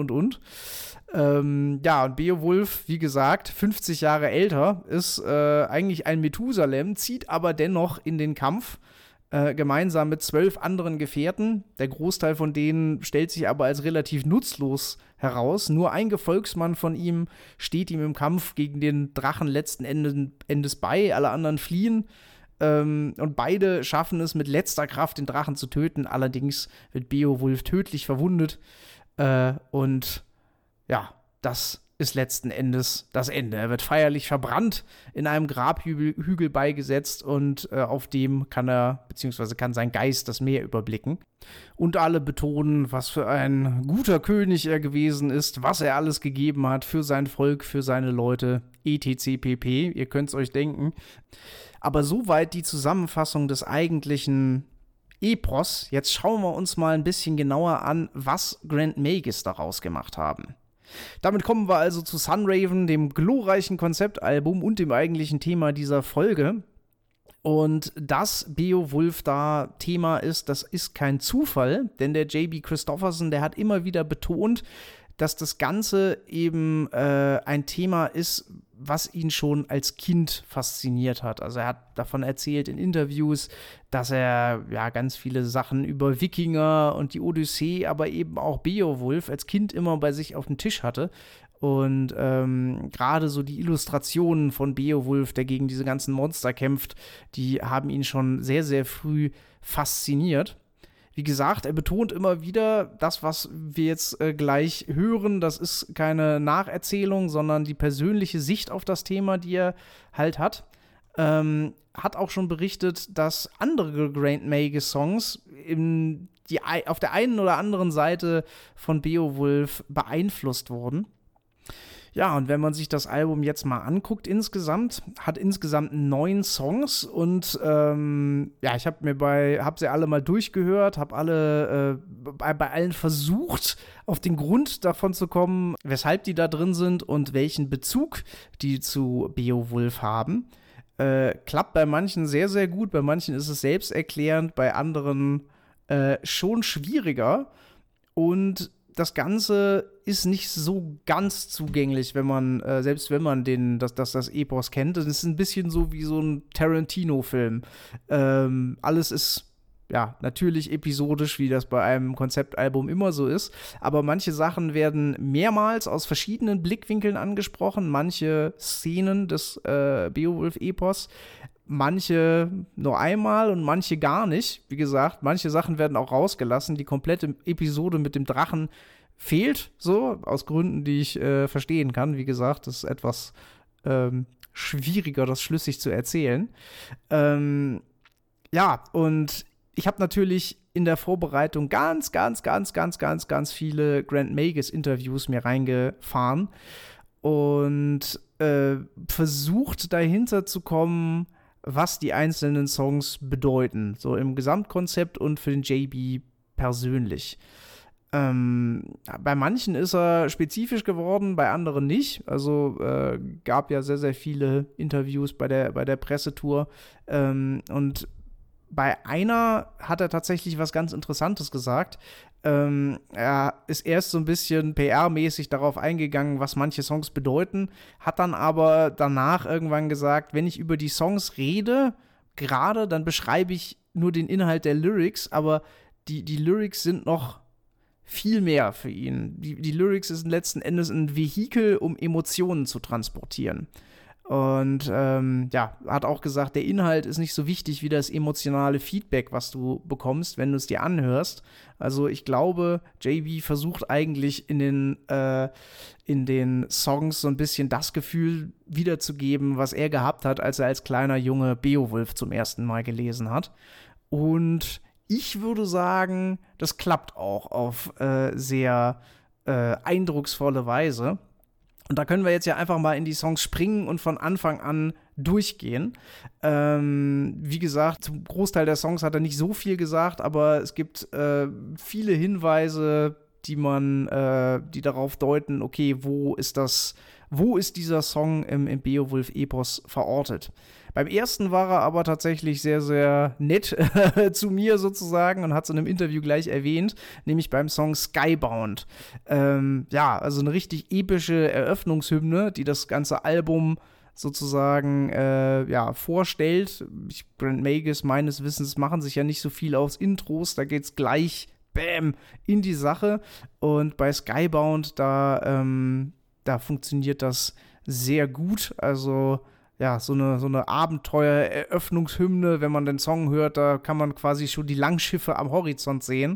Und Beowulf, wie gesagt, 50 Jahre älter, ist eigentlich ein Methusalem, zieht aber dennoch in den Kampf, gemeinsam mit 12 anderen Gefährten. Der Großteil von denen stellt sich aber als relativ nutzlos heraus. Nur ein Gefolgsmann von ihm steht ihm im Kampf gegen den Drachen letzten Endes bei. Alle anderen fliehen. Und beide schaffen es mit letzter Kraft, den Drachen zu töten. Allerdings wird Beowulf tödlich verwundet. Und ja, das ist letzten Endes das Ende. Er wird feierlich verbrannt, in einem Grabhügel beigesetzt und auf dem kann sein Geist das Meer überblicken. Und alle betonen, was für ein guter König er gewesen ist, was er alles gegeben hat für sein Volk, für seine Leute, etc. pp. Ihr könnt es euch denken. Aber soweit die Zusammenfassung des eigentlichen Epos. Jetzt schauen wir uns mal ein bisschen genauer an, was Grand Magus daraus gemacht haben. Damit kommen wir also zu Sunraven, dem glorreichen Konzeptalbum und dem eigentlichen Thema dieser Folge. Und dass Beowulf da Thema ist, das ist kein Zufall, denn der J.B. Christopherson, der hat immer wieder betont, dass das Ganze eben ein Thema ist, was ihn schon als Kind fasziniert hat. Also er hat davon erzählt in Interviews, dass er ja ganz viele Sachen über Wikinger und die Odyssee, aber eben auch Beowulf als Kind immer bei sich auf dem Tisch hatte. Und gerade so die Illustrationen von Beowulf, der gegen diese ganzen Monster kämpft, die haben ihn schon sehr, sehr früh fasziniert. Wie gesagt, er betont immer wieder, das, was wir jetzt gleich hören, das ist keine Nacherzählung, sondern die persönliche Sicht auf das Thema, die er halt hat. Hat auch schon berichtet, dass andere Grand Magus-Songs auf der einen oder anderen Seite von Beowulf beeinflusst wurden. Ja, und wenn man sich das Album jetzt mal anguckt hat insgesamt 9 Songs und ich habe sie alle mal durchgehört, habe bei allen versucht, auf den Grund davon zu kommen, weshalb die da drin sind und welchen Bezug die zu Beowulf haben. Klappt bei manchen sehr, sehr gut, bei manchen ist es selbsterklärend, bei anderen schon schwieriger und das Ganze ist nicht so ganz zugänglich, selbst wenn man das Epos kennt. Das ist ein bisschen so wie so ein Tarantino-Film. Alles ist ja natürlich episodisch, wie das bei einem Konzeptalbum immer so ist. Aber manche Sachen werden mehrmals aus verschiedenen Blickwinkeln angesprochen. Manche Szenen des Beowulf-Epos. Manche nur einmal und manche gar nicht. Wie gesagt, manche Sachen werden auch rausgelassen. Die komplette Episode mit dem Drachen fehlt, so, aus Gründen, die ich verstehen kann. Wie gesagt, das ist etwas schwieriger, das schlüssig zu erzählen. Und ich habe natürlich in der Vorbereitung ganz viele Grand Magus-Interviews mir reingefahren und versucht, dahinter zu kommen, was die einzelnen Songs bedeuten, so im Gesamtkonzept und für den JB persönlich. Bei manchen ist er spezifisch geworden, bei anderen nicht. Also gab ja sehr, sehr viele Interviews bei der Pressetour. Und bei einer hat er tatsächlich was ganz Interessantes gesagt. Er ist erst so ein bisschen PR-mäßig darauf eingegangen, was manche Songs bedeuten, hat dann aber danach irgendwann gesagt, wenn ich über die Songs rede, gerade, dann beschreibe ich nur den Inhalt der Lyrics, aber die Lyrics sind noch viel mehr für ihn. Die Lyrics sind letzten Endes ein Vehikel, um Emotionen zu transportieren. Und hat auch gesagt, der Inhalt ist nicht so wichtig wie das emotionale Feedback, was du bekommst, wenn du es dir anhörst. Also ich glaube, JB versucht eigentlich in den Songs so ein bisschen das Gefühl wiederzugeben, was er gehabt hat, als er als kleiner Junge Beowulf zum ersten Mal gelesen hat. Und ich würde sagen, das klappt auch auf sehr eindrucksvolle Weise. Und da können wir jetzt ja einfach mal in die Songs springen und von Anfang an durchgehen. Wie gesagt, zum Großteil der Songs hat er nicht so viel gesagt, aber es gibt viele Hinweise, die darauf deuten, okay, wo ist das wo ist dieser Song im Beowulf-Epos verortet. Beim ersten war er aber tatsächlich sehr, sehr nett zu mir sozusagen und hat es in einem Interview gleich erwähnt, nämlich beim Song Skybound. Also eine richtig epische Eröffnungshymne, die das ganze Album sozusagen vorstellt. Grant Magus meines Wissens machen sich ja nicht so viel aus Intros, da geht's gleich bam in die Sache und bei Skybound da funktioniert das sehr gut, also ja, so eine Abenteuer-Eröffnungshymne, wenn man den Song hört, da kann man quasi schon die Langschiffe am Horizont sehen.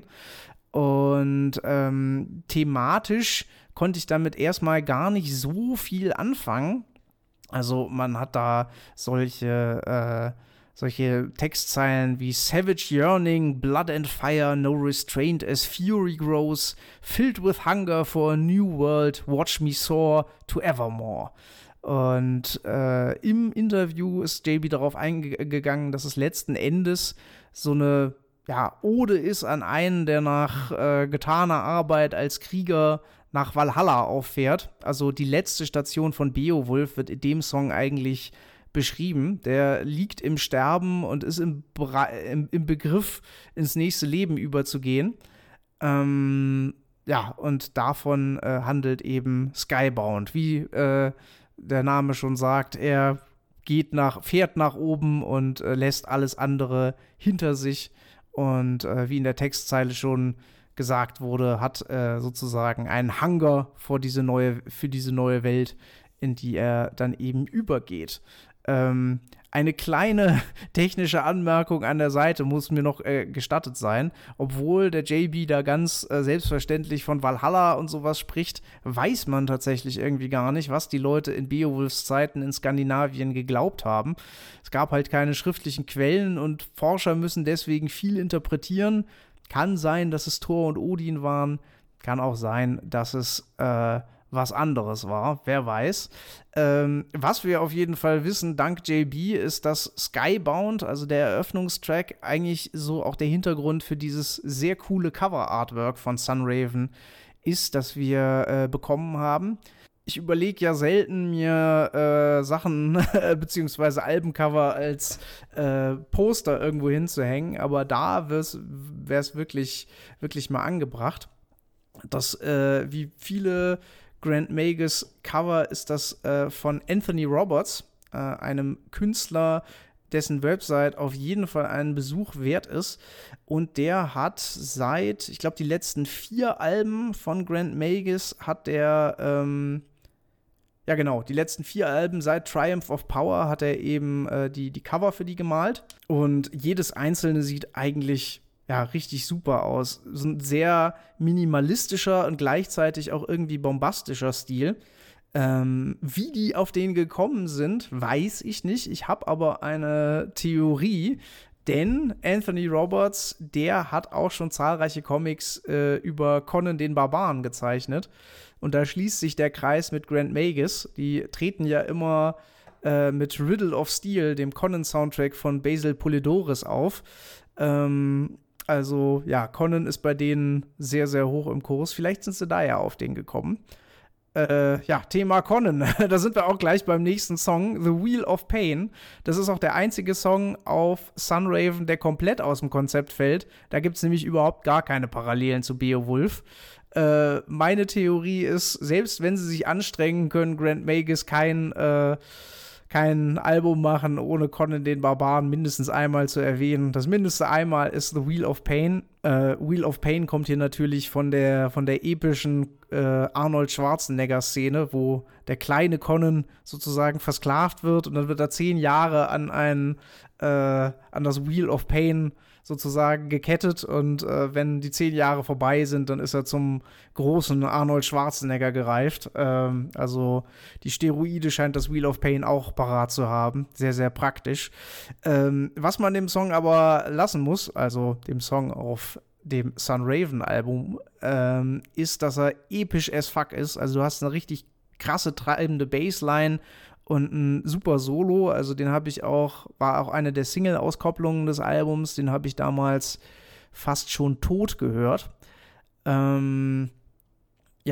Und thematisch konnte ich damit erstmal gar nicht so viel anfangen. Also man hat da solche Textzeilen wie Savage Yearning, Blood and Fire, no restraint as fury grows, filled with hunger for a new world, watch me soar to evermore. Und im Interview ist JB darauf eingegangen, dass es letzten Endes so eine Ode ist an einen, der nach getaner Arbeit als Krieger nach Valhalla auffährt. Also die letzte Station von Beowulf wird in dem Song eigentlich beschrieben. Der liegt im Sterben und ist im Begriff, ins nächste Leben überzugehen. Und davon handelt eben Skybound. Wie der Name schon sagt, er fährt nach oben und lässt alles andere hinter sich. Und wie in der Textzeile schon gesagt wurde, hat sozusagen einen Hunger für diese neue Welt, in die er dann eben übergeht. Eine kleine technische Anmerkung an der Seite muss mir noch gestattet sein. Obwohl der JB da ganz selbstverständlich von Valhalla und sowas spricht, weiß man tatsächlich irgendwie gar nicht, was die Leute in Beowulfs Zeiten in Skandinavien geglaubt haben. Es gab halt keine schriftlichen Quellen und Forscher müssen deswegen viel interpretieren. Kann sein, dass es Thor und Odin waren. Kann auch sein, dass es was anderes war, wer weiß. Was wir auf jeden Fall wissen, dank JB, ist, dass Skybound, also der Eröffnungstrack, eigentlich so auch der Hintergrund für dieses sehr coole Cover-Artwork von Sunraven ist, das wir bekommen haben. Ich überlege ja selten, mir Sachen beziehungsweise Albencover als Poster irgendwo hinzuhängen, aber da wäre es wirklich, wirklich mal angebracht. Das, wie viele Grant Magus Cover ist das von Anthony Roberts, einem Künstler, dessen Website auf jeden Fall einen Besuch wert ist. Und der hat seit, ich glaube, die letzten 4 Alben von Grant Magus hat der, die letzten 4 Alben seit Triumph of Power hat er eben die Cover für die gemalt. Und jedes einzelne sieht eigentlich richtig super aus. So ein sehr minimalistischer und gleichzeitig auch irgendwie bombastischer Stil. Wie die auf den gekommen sind, weiß ich nicht. Ich habe aber eine Theorie, denn Anthony Roberts, der hat auch schon zahlreiche Comics über Conan den Barbaren gezeichnet. Und da schließt sich der Kreis mit Grant Magus. Die treten ja immer mit Riddle of Steel, dem Conan-Soundtrack von Basil Poledouris, auf. Conan ist bei denen sehr, sehr hoch im Kurs. Vielleicht sind sie da ja auf den gekommen. Thema Conan. Da sind wir auch gleich beim nächsten Song, The Wheel of Pain. Das ist auch der einzige Song auf Sunraven, der komplett aus dem Konzept fällt. Da gibt es nämlich überhaupt gar keine Parallelen zu Beowulf. Meine Theorie ist, selbst wenn sie sich anstrengen, können Grant Magus kein Album machen, ohne Conan den Barbaren mindestens einmal zu erwähnen. Das mindeste einmal ist The Wheel of Pain. Wheel of Pain kommt hier natürlich von der epischen Arnold Schwarzenegger-Szene, wo der kleine Conan sozusagen versklavt wird und dann wird er 10 Jahre an das Wheel of Pain sozusagen gekettet und wenn die 10 Jahre vorbei sind, dann ist er zum großen Arnold Schwarzenegger gereift. Also die Steroide scheint das Wheel of Pain auch parat zu haben. Sehr, sehr praktisch. Was man dem Song aber lassen muss, also dem Song auf dem Sunraven-Album, ist, dass er episch as fuck ist. Also du hast eine richtig krasse, treibende Bassline und ein super Solo, also den war auch eine der Single-Auskopplungen des Albums, den habe ich damals fast schon tot gehört. Also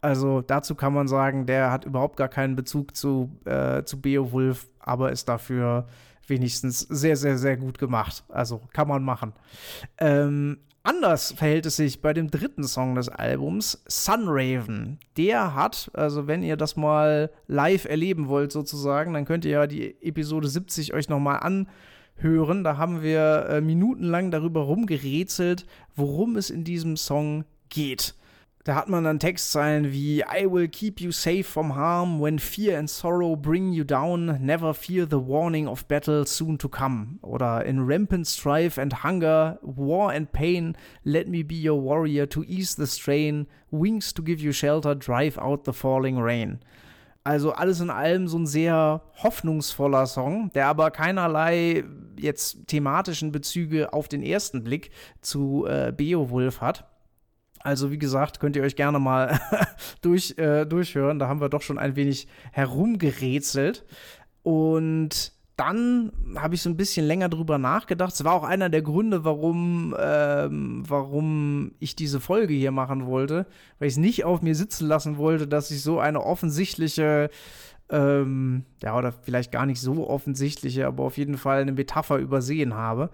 Also dazu kann man sagen, der hat überhaupt gar keinen Bezug zu Beowulf, aber ist dafür wenigstens sehr, sehr, sehr gut gemacht. Also kann man machen. Anders verhält es sich bei dem dritten Song des Albums, Sunraven. Der hat, also wenn ihr das mal live erleben wollt sozusagen, dann könnt ihr ja die Episode 70 euch nochmal anhören. Da haben wir minutenlang darüber rumgerätselt, worum es in diesem Song geht. Da hat man dann Textzeilen wie I will keep you safe from harm when fear and sorrow bring you down, never fear the warning of battle soon to come. Oder in rampant strife and hunger, war and pain, let me be your warrior to ease the strain, wings to give you shelter, drive out the falling rain. Also alles in allem so ein sehr hoffnungsvoller Song, der aber keinerlei jetzt thematischen Bezüge auf den ersten Blick zu Beowulf hat. Also wie gesagt, könnt ihr euch gerne mal durchhören. Da haben wir doch schon ein wenig herumgerätselt. Und dann habe ich so ein bisschen länger drüber nachgedacht. Es war auch einer der Gründe, warum ich diese Folge hier machen wollte. Weil ich es nicht auf mir sitzen lassen wollte, dass ich so eine offensichtliche, oder vielleicht gar nicht so offensichtliche, aber auf jeden Fall eine Metapher übersehen habe.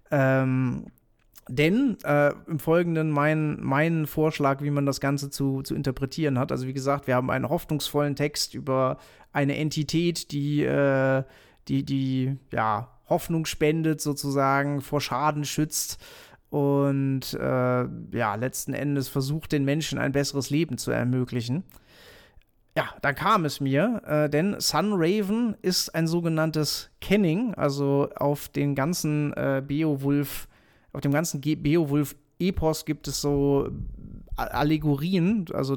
Denn im Folgenden mein Vorschlag, wie man das Ganze zu interpretieren hat. Also wie gesagt, wir haben einen hoffnungsvollen Text über eine Entität, die Hoffnung spendet, sozusagen vor Schaden schützt und letzten Endes versucht, den Menschen ein besseres Leben zu ermöglichen. Ja, dann kam es mir, denn Sunraven ist ein sogenanntes Kenning, also auf dem ganzen Beowulf-Epos gibt es so Allegorien, also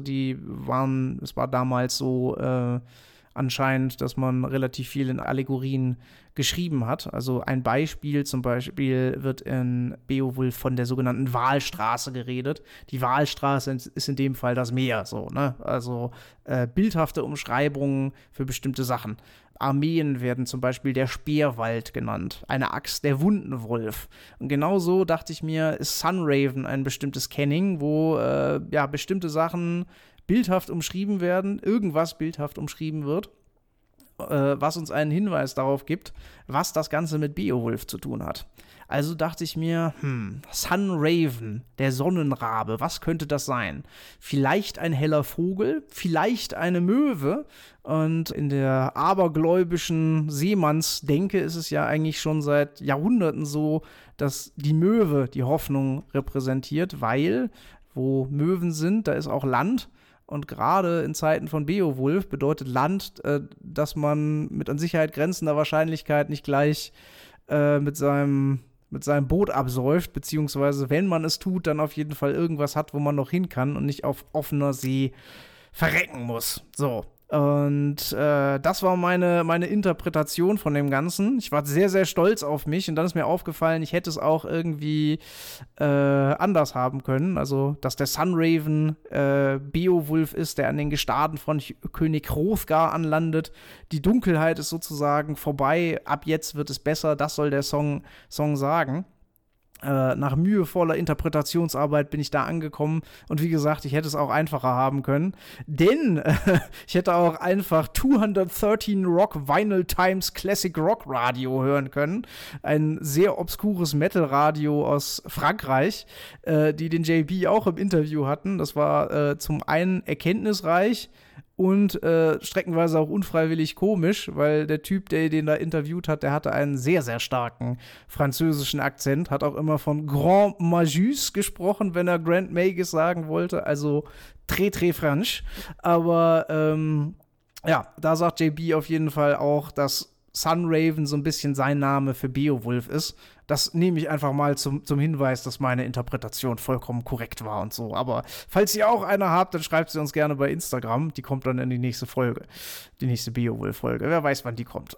es war damals so anscheinend, dass man relativ viel in Allegorien geschrieben hat. Also ein Beispiel, zum Beispiel wird in Beowulf von der sogenannten Walstraße geredet. Die Walstraße ist in dem Fall das Meer, so, ne? Also bildhafte Umschreibungen für bestimmte Sachen. Armeen werden zum Beispiel der Speerwald genannt, eine Axt der Wundenwolf. Und genauso dachte ich mir, ist Sunraven ein bestimmtes Kenning, wo bestimmte Sachen bildhaft umschrieben werden, irgendwas bildhaft umschrieben wird, was uns einen Hinweis darauf gibt, was das Ganze mit Beowulf zu tun hat. Also dachte ich mir, Sunraven, der Sonnenrabe, was könnte das sein? Vielleicht ein heller Vogel, vielleicht eine Möwe. Und in der abergläubischen Seemannsdenke ist es ja eigentlich schon seit Jahrhunderten so, dass die Möwe die Hoffnung repräsentiert, weil wo Möwen sind, da ist auch Land. Und gerade in Zeiten von Beowulf bedeutet Land, dass man mit an Sicherheit grenzender Wahrscheinlichkeit nicht gleich mit seinem Boot absäuft, beziehungsweise wenn man es tut, dann auf jeden Fall irgendwas hat, wo man noch hin kann und nicht auf offener See verrecken muss. So. Und das war meine Interpretation von dem Ganzen. Ich war sehr, sehr stolz auf mich und dann ist mir aufgefallen, ich hätte es auch irgendwie anders haben können. Also, dass der Sunraven Beowulf ist, der an den Gestaden von König Hrothgar anlandet. Die Dunkelheit ist sozusagen vorbei. Ab jetzt wird es besser. Das soll der Song sagen. Nach mühevoller Interpretationsarbeit bin ich da angekommen und wie gesagt, ich hätte es auch einfacher haben können, denn ich hätte auch einfach 213 Rock Vinyl Times Classic Rock Radio hören können, ein sehr obskures Metal-Radio aus Frankreich, die den JB auch im Interview hatten. Das war zum einen erkenntnisreich und streckenweise auch unfreiwillig komisch, weil der Typ, der den da interviewt hat, der hatte einen sehr, sehr starken französischen Akzent, hat auch immer von Grand Magus gesprochen, wenn er Grand Magus sagen wollte, also très French. Aber da sagt JB auf jeden Fall auch, dass Sunraven so ein bisschen sein Name für Beowulf ist. Das nehme ich einfach mal zum Hinweis, dass meine Interpretation vollkommen korrekt war und so. Aber falls ihr auch eine habt, dann schreibt sie uns gerne bei Instagram. Die kommt dann in die nächste Folge. Die nächste Beowulf-Folge. Wer weiß, wann die kommt.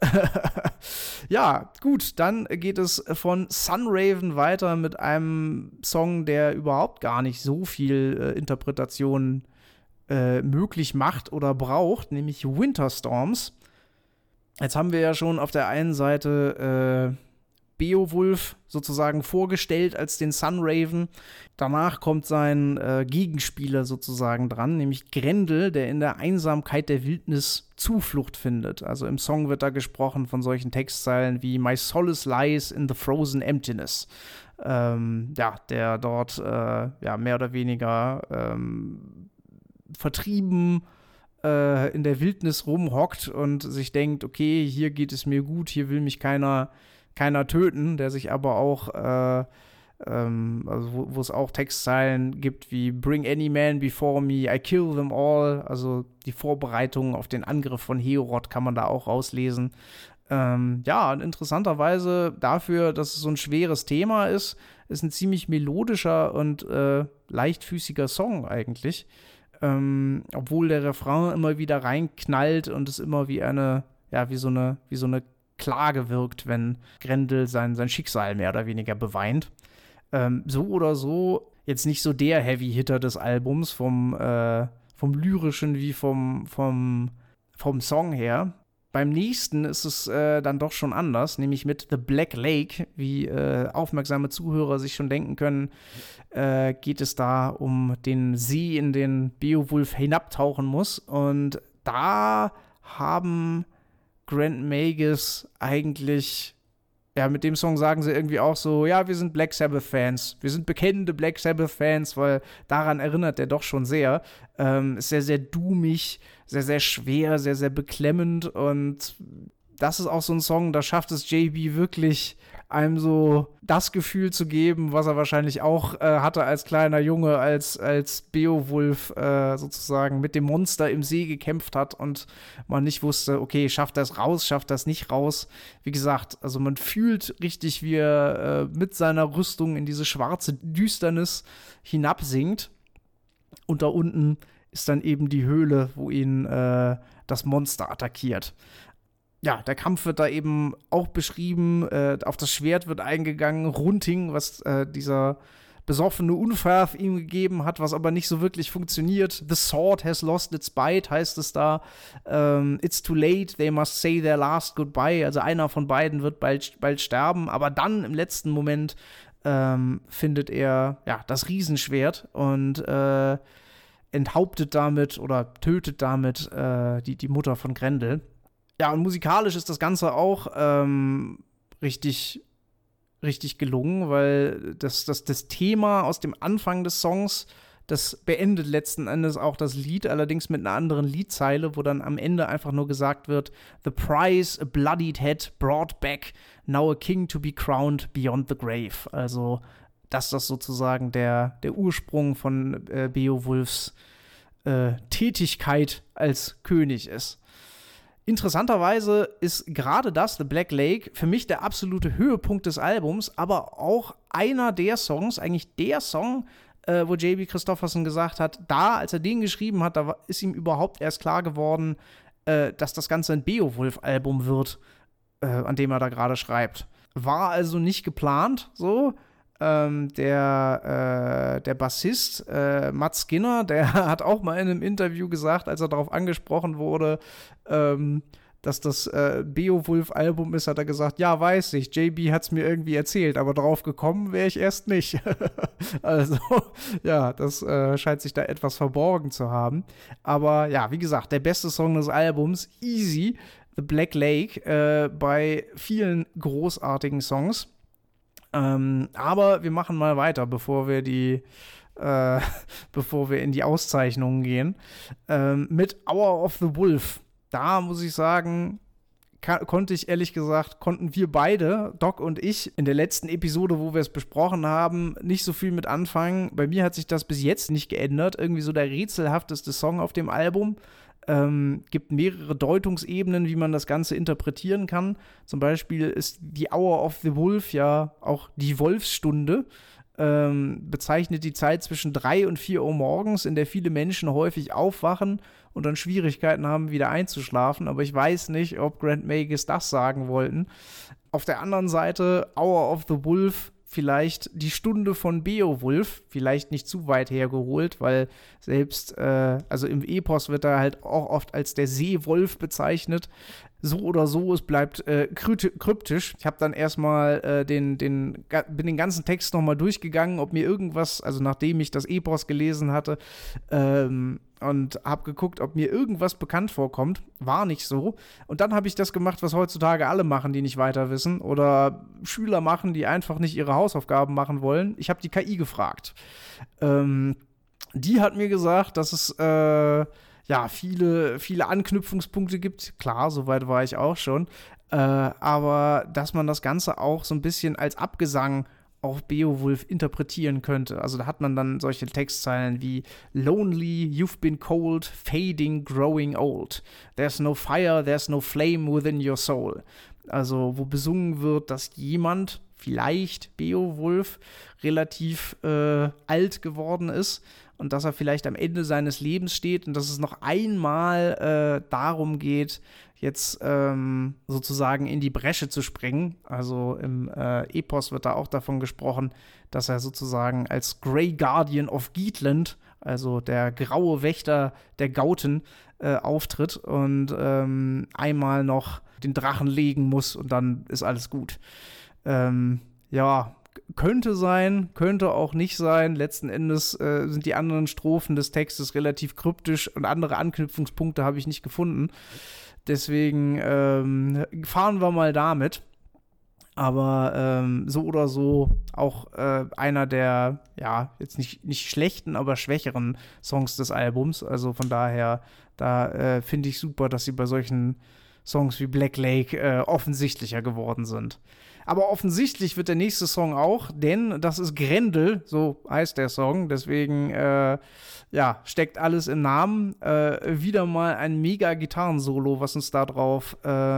Ja, gut. Dann geht es von Sunraven weiter mit einem Song, der überhaupt gar nicht so viel Interpretation möglich macht oder braucht, nämlich Winter Storms. Jetzt haben wir ja schon auf der einen Seite Beowulf sozusagen vorgestellt als den Sunraven. Danach kommt sein Gegenspieler sozusagen dran, nämlich Grendel, der in der Einsamkeit der Wildnis Zuflucht findet. Also im Song wird da gesprochen von solchen Textzeilen wie My solace lies in the frozen emptiness. Der dort mehr oder weniger vertrieben in der Wildnis rumhockt und sich denkt, okay, hier geht es mir gut, hier will mich keiner töten, der sich aber auch, wo es auch Textzeilen gibt wie Bring any man before me, I kill them all, also die Vorbereitung auf den Angriff von Heorot kann man da auch rauslesen. Und interessanterweise dafür, dass es so ein schweres Thema ist ein ziemlich melodischer und leichtfüßiger Song eigentlich. Obwohl der Refrain immer wieder reinknallt und es immer wie so eine Klage wirkt, wenn Grendel sein Schicksal mehr oder weniger beweint. So oder so, jetzt nicht so der Heavy-Hitter des Albums, vom Lyrischen wie vom Song her. Beim nächsten ist es dann doch schon anders, nämlich mit The Black Lake, wie aufmerksame Zuhörer sich schon denken können, geht es da um den See, in den Beowulf hinabtauchen muss. Und da haben Grant Magus eigentlich, mit dem Song sagen sie irgendwie auch so, ja, wir sind Black Sabbath-Fans, wir sind bekennende Black Sabbath-Fans, weil daran erinnert der doch schon sehr. Ist sehr, sehr doomig, sehr, sehr schwer, sehr, sehr beklemmend und das ist auch so ein Song, da schafft es JB wirklich, einem so das Gefühl zu geben, was er wahrscheinlich auch hatte als kleiner Junge, als Beowulf sozusagen mit dem Monster im See gekämpft hat und man nicht wusste, okay, schafft er es raus, schafft er es nicht raus. Wie gesagt, also man fühlt richtig, wie er mit seiner Rüstung in diese schwarze Düsternis hinabsinkt und da unten ist dann eben die Höhle, wo ihn das Monster attackiert. Ja, der Kampf wird da eben auch beschrieben, auf das Schwert wird eingegangen, Runting, was dieser besoffene Unverf ihm gegeben hat, was aber nicht so wirklich funktioniert. The sword has lost its bite, heißt es da. It's too late, they must say their last goodbye. Also einer von beiden wird bald sterben, aber dann im letzten Moment findet er das Riesenschwert und enthauptet damit oder tötet damit die Mutter von Grendel. Ja, und musikalisch ist das Ganze auch richtig gelungen, weil das Thema aus dem Anfang des Songs, das beendet letzten Endes auch das Lied, allerdings mit einer anderen Liedzeile, wo dann am Ende einfach nur gesagt wird, The prize a bloodied head brought back, now a king to be crowned beyond the grave. Also, dass das sozusagen der Ursprung von Beowulfs Tätigkeit als König ist. Interessanterweise ist gerade das, The Black Lake, für mich der absolute Höhepunkt des Albums, aber auch einer der Songs, eigentlich der Song, wo J.B. Christopherson gesagt hat, als er den geschrieben hat, da ist ihm überhaupt erst klar geworden, dass das Ganze ein Beowulf-Album wird, an dem er da gerade schreibt. War also nicht geplant, so. Der Bassist Matt Skinner, der hat auch mal in einem Interview gesagt, als er darauf angesprochen wurde, dass das Beowulf-Album ist, hat er gesagt, ja, weiß ich, JB hat's mir irgendwie erzählt, aber drauf gekommen wäre ich erst nicht. Also, ja, das scheint sich da etwas verborgen zu haben. Aber ja, wie gesagt, der beste Song des Albums, easy, The Black Lake, bei vielen großartigen Songs. Aber wir machen mal weiter, bevor wir in die Auszeichnungen gehen. Mit Hour of the Wolf. Da muss ich sagen, konnten wir beide, Doc und ich, in der letzten Episode, wo wir es besprochen haben, nicht so viel mit anfangen. Bei mir hat sich das bis jetzt nicht geändert. Irgendwie so der rätselhafteste Song auf dem Album. Gibt mehrere Deutungsebenen, wie man das Ganze interpretieren kann. Zum Beispiel ist die Hour of the Wolf ja auch die Wolfsstunde, bezeichnet die Zeit zwischen 3 und 4 Uhr morgens, in der viele Menschen häufig aufwachen und dann Schwierigkeiten haben, wieder einzuschlafen. Aber ich weiß nicht, ob Grant Magus das sagen wollten. Auf der anderen Seite, Hour of the Wolf vielleicht die Stunde von Beowulf, vielleicht nicht zu weit hergeholt, weil selbst, also im Epos wird er halt auch oft als der Seewolf bezeichnet. So oder so, es bleibt kryptisch. Ich habe dann erstmal bin den ganzen Text nochmal durchgegangen, ob mir irgendwas, also nachdem ich das Epos gelesen hatte, und habe geguckt, ob mir irgendwas bekannt vorkommt. War nicht so. Und dann habe ich das gemacht, was heutzutage alle machen, die nicht weiter wissen. Oder Schüler machen, die einfach nicht ihre Hausaufgaben machen wollen. Ich habe die KI gefragt. Die hat mir gesagt, dass es viele Anknüpfungspunkte gibt. Klar, soweit war ich auch schon. Aber dass man das Ganze auch so ein bisschen als Abgesang auf Beowulf interpretieren könnte. Also da hat man dann solche Textzeilen wie Lonely, you've been cold, fading, growing old. There's no fire, there's no flame within your soul. Also wo besungen wird, dass jemand, vielleicht Beowulf, relativ alt geworden ist und dass er vielleicht am Ende seines Lebens steht und dass es noch einmal darum geht, jetzt sozusagen in die Bresche zu springen. Also im Epos wird da auch davon gesprochen, dass er sozusagen als Grey Guardian of Geatland, also der graue Wächter der Gauten, auftritt und einmal noch den Drachen legen muss und dann ist alles gut. Könnte sein, könnte auch nicht sein. Letzten Endes sind die anderen Strophen des Textes relativ kryptisch und andere Anknüpfungspunkte habe ich nicht gefunden. Deswegen fahren wir mal damit. Aber so oder so auch einer der, jetzt nicht schlechten, aber schwächeren Songs des Albums. Also von daher, da finde ich super, dass sie bei solchen Songs wie Black Lake offensichtlicher geworden sind. Aber offensichtlich wird der nächste Song auch, denn das ist Grendel, so heißt der Song. Deswegen, steckt alles im Namen. Wieder mal ein mega Gitarrensolo, was uns darauf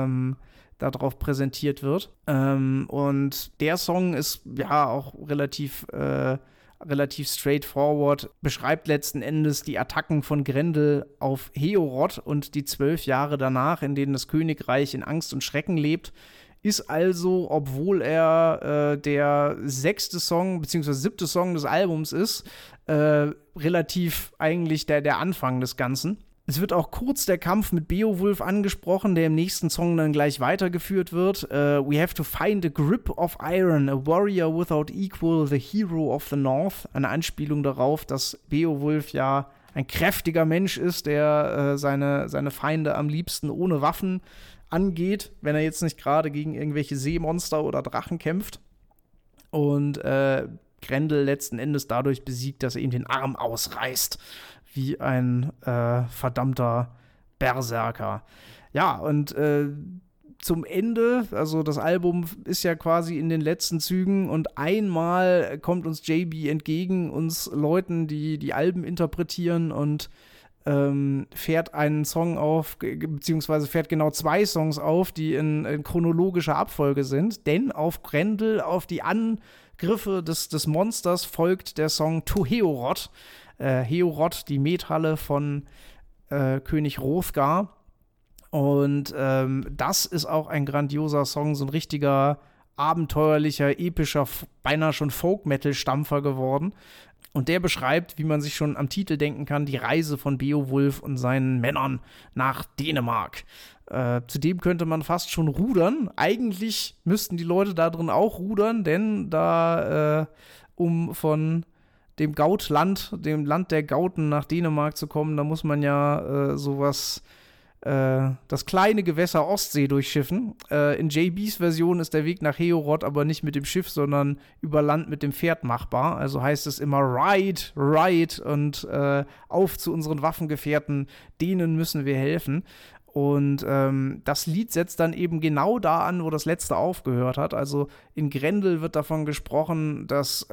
präsentiert wird. Und der Song ist ja auch relativ straightforward, beschreibt letzten Endes die Attacken von Grendel auf Heorot und die 12 Jahre danach, in denen das Königreich in Angst und Schrecken lebt. Ist also, obwohl er der 6. Song bzw. 7. Song des Albums ist, relativ eigentlich der Anfang des Ganzen. Es wird auch kurz der Kampf mit Beowulf angesprochen, der im nächsten Song dann gleich weitergeführt wird. We have to find a grip of iron, a warrior without equal, the hero of the North. Eine Anspielung darauf, dass Beowulf ja ein kräftiger Mensch ist, der seine Feinde am liebsten ohne Waffen angeht, wenn er jetzt nicht gerade gegen irgendwelche Seemonster oder Drachen kämpft. Und Grendel letzten Endes dadurch besiegt, dass er ihm den Arm ausreißt, wie ein verdammter Berserker. Ja, und zum Ende, also das Album ist ja quasi in den letzten Zügen und einmal kommt uns JB entgegen, uns Leuten, die Alben interpretieren und fährt einen Song auf, beziehungsweise fährt genau 2 Songs auf, die in chronologischer Abfolge sind, denn auf Grendel, auf die Angriffe des Monsters folgt der Song To Heorot. Heorot, die Methalle von König Hrothgar. Und das ist auch ein grandioser Song, so ein richtiger abenteuerlicher, epischer, beinahe schon Folk-Metal-Stampfer geworden. Und der beschreibt, wie man sich schon am Titel denken kann, die Reise von Beowulf und seinen Männern nach Dänemark. Zudem könnte man fast schon rudern. Eigentlich müssten die Leute da drin auch rudern, denn da, um von dem Gautland, dem Land der Gauten nach Dänemark zu kommen, da muss man ja das kleine Gewässer Ostsee durchschiffen. In JBs Version ist der Weg nach Heorot aber nicht mit dem Schiff, sondern über Land mit dem Pferd machbar. Also heißt es immer Ride und auf zu unseren Waffengefährten, denen müssen wir helfen. Und das Lied setzt dann eben genau da an, wo das letzte aufgehört hat. Also in Grendel wird davon gesprochen, dass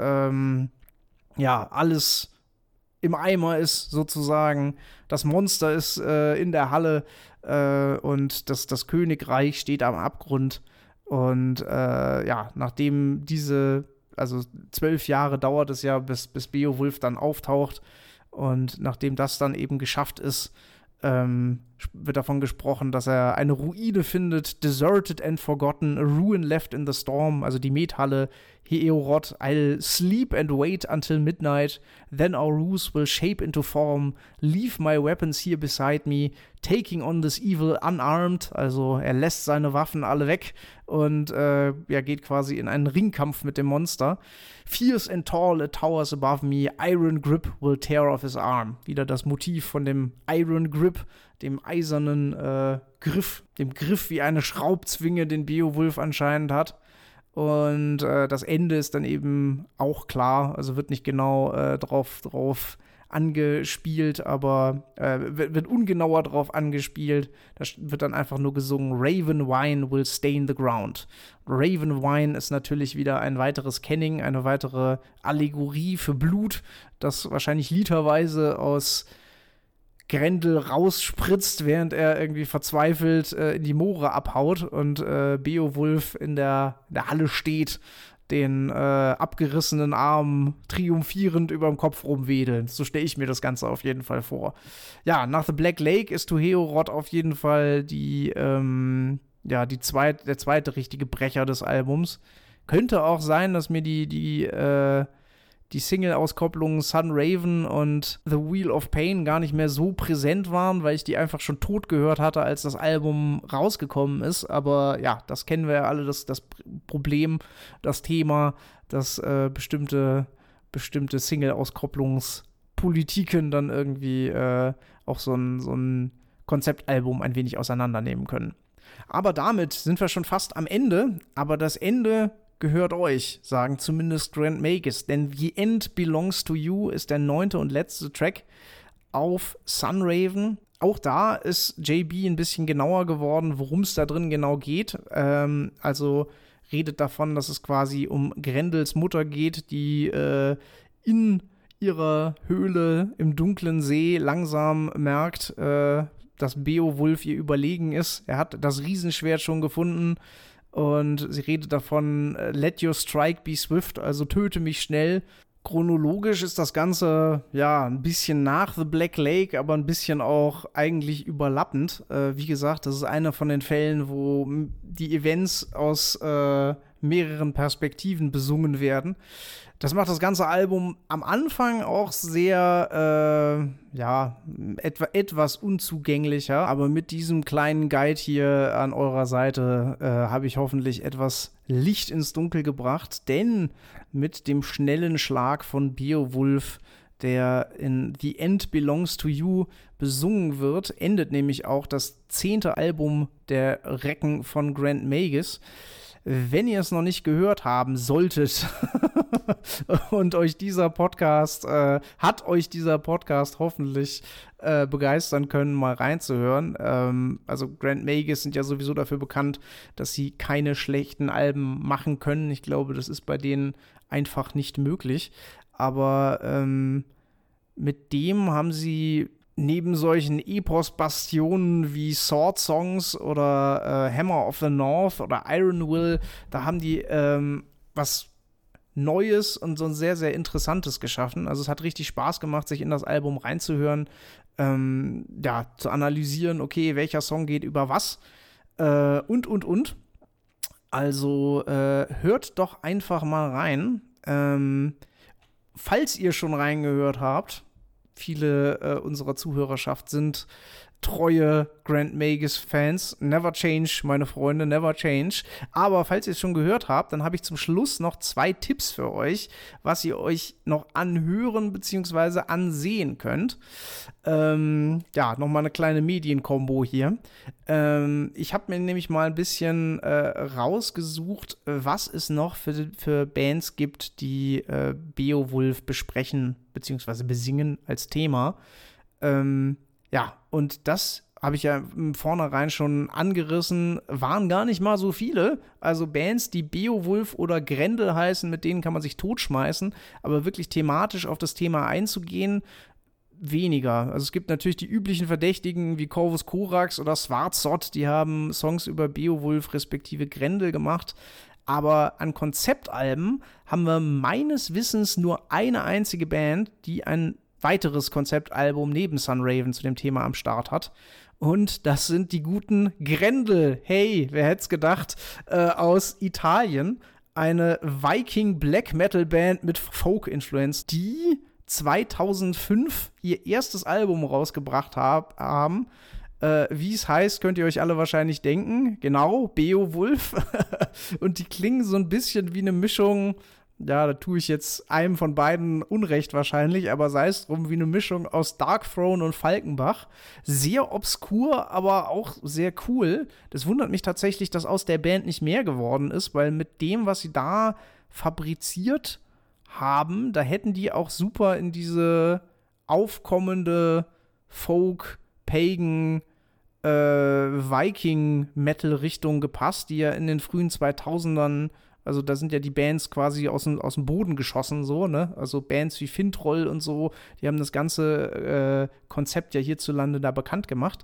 alles im Eimer ist sozusagen, das Monster ist in der Halle und das Königreich steht am Abgrund. Und nachdem 12 Jahre dauert es ja, bis Beowulf dann auftaucht und nachdem das dann eben geschafft ist, wird davon gesprochen, dass er eine Ruine findet, deserted and forgotten, a ruin left in the storm, also die Methalle Heorot, I'll sleep and wait until midnight, then our ruse will shape into form, leave my weapons here beside me, taking on this evil unarmed, also er lässt seine Waffen alle weg und geht quasi in einen Ringkampf mit dem Monster. Fierce and tall it towers above me, iron grip will tear off his arm. Wieder das Motiv von dem Iron Grip, dem eisernen Griff, dem Griff wie eine Schraubzwinge, den Beowulf anscheinend hat. Und das Ende ist dann eben auch klar, also wird nicht genau drauf angespielt, aber wird ungenauer drauf angespielt. Da wird dann einfach nur gesungen, Raven wine will stain the ground. Raven wine ist natürlich wieder ein weiteres Kenning, eine weitere Allegorie für Blut, das wahrscheinlich literweise aus Grendel rausspritzt, während er irgendwie verzweifelt in die Moore abhaut und Beowulf in der Halle steht, den abgerissenen Arm triumphierend über dem Kopf rumwedeln. So stelle ich mir das Ganze auf jeden Fall vor. Ja, nach The Black Lake ist To Heorot auf jeden Fall der zweite richtige Brecher des Albums. Könnte auch sein, dass mir die Single-Auskopplungen Sun Raven und The Wheel of Pain gar nicht mehr so präsent waren, weil ich die einfach schon tot gehört hatte, als das Album rausgekommen ist. Aber ja, das kennen wir ja alle, das Problem, das Thema, dass bestimmte Single-Auskopplungspolitiken dann irgendwie auch so ein Konzeptalbum ein wenig auseinandernehmen können. Aber damit sind wir schon fast am Ende. Aber das Ende gehört euch, sagen zumindest Grant Magus, denn The End Belongs to You ist der 9. und letzte Track auf Sun Raven. Auch da ist JB ein bisschen genauer geworden, worum es da drin genau geht. Also redet davon, dass es quasi um Grendels Mutter geht, die in ihrer Höhle im dunklen See langsam merkt, dass Beowulf ihr überlegen ist. Er hat das Riesenschwert schon gefunden. Und sie redet davon, let your strike be swift, also töte mich schnell. Chronologisch ist das Ganze, ja, ein bisschen nach The Black Lake, aber ein bisschen auch eigentlich überlappend. Wie gesagt, das ist einer von den Fällen, wo die Events aus mehreren Perspektiven besungen werden. Das macht das ganze Album am Anfang auch sehr, etwas unzugänglicher. Aber mit diesem kleinen Guide hier an eurer Seite habe ich hoffentlich etwas Licht ins Dunkel gebracht. Denn mit dem schnellen Schlag von Beowulf, der in The End Belongs to You besungen wird, endet nämlich auch das 10. Album der Recken von Grant Magus. Wenn ihr es noch nicht gehört haben solltet und euch dieser Podcast hoffentlich begeistern können, mal reinzuhören. Also Grant Magus sind ja sowieso dafür bekannt, dass sie keine schlechten Alben machen können. Ich glaube, das ist bei denen einfach nicht möglich. Aber mit dem haben sie neben solchen Epos-Bastionen wie Sword Songs oder Hammer of the North oder Iron Will, da haben die was Neues und so ein sehr, sehr Interessantes geschaffen. Also es hat richtig Spaß gemacht, sich in das Album reinzuhören, zu analysieren, okay, welcher Song geht über was und. Also hört doch einfach mal rein. Falls ihr schon reingehört habt, viele unserer Zuhörerschaft sind treue Grant Magus-Fans. Never change, meine Freunde, never change. Aber falls ihr es schon gehört habt, dann habe ich zum Schluss noch 2 Tipps für euch, was ihr euch noch anhören bzw. ansehen könnt. Nochmal eine kleine Medienkombo hier. Ich habe mir nämlich mal ein bisschen rausgesucht, was es noch für Bands gibt, die Beowulf besprechen bzw. besingen als Thema. Und das habe ich ja im Vornherein schon angerissen, waren gar nicht mal so viele. Also Bands, die Beowulf oder Grendel heißen, mit denen kann man sich totschmeißen, aber wirklich thematisch auf das Thema einzugehen, weniger. Also es gibt natürlich die üblichen Verdächtigen wie Corvus Corax oder Svartsot, die haben Songs über Beowulf respektive Grendel gemacht. Aber an Konzeptalben haben wir meines Wissens nur eine einzige Band, die ein weiteres Konzeptalbum neben Sun Raven zu dem Thema am Start hat. Und das sind die guten Grendel. Hey, wer hätte es gedacht, aus Italien. eine Viking Black Metal Band mit Folk-Influence, die 2005 ihr erstes Album rausgebracht haben. Wie es heißt, könnt ihr euch alle wahrscheinlich denken. Genau, Beowulf. Und die klingen so ein bisschen wie eine Mischung, ja, da tue ich jetzt einem von beiden Unrecht wahrscheinlich, aber sei es drum, wie eine Mischung aus Darkthrone und Falkenbach. Sehr obskur, aber auch sehr cool. Das wundert mich tatsächlich, dass aus der Band nicht mehr geworden ist, weil mit dem, was sie da fabriziert haben, da hätten die auch super in diese aufkommende Folk, Pagan, Viking-Metal-Richtung gepasst, die ja in den frühen 2000ern, also da sind ja die Bands quasi aus dem Boden geschossen, so, ne? Also Bands wie Fintroll und so, die haben das ganze Konzept ja hierzulande da bekannt gemacht.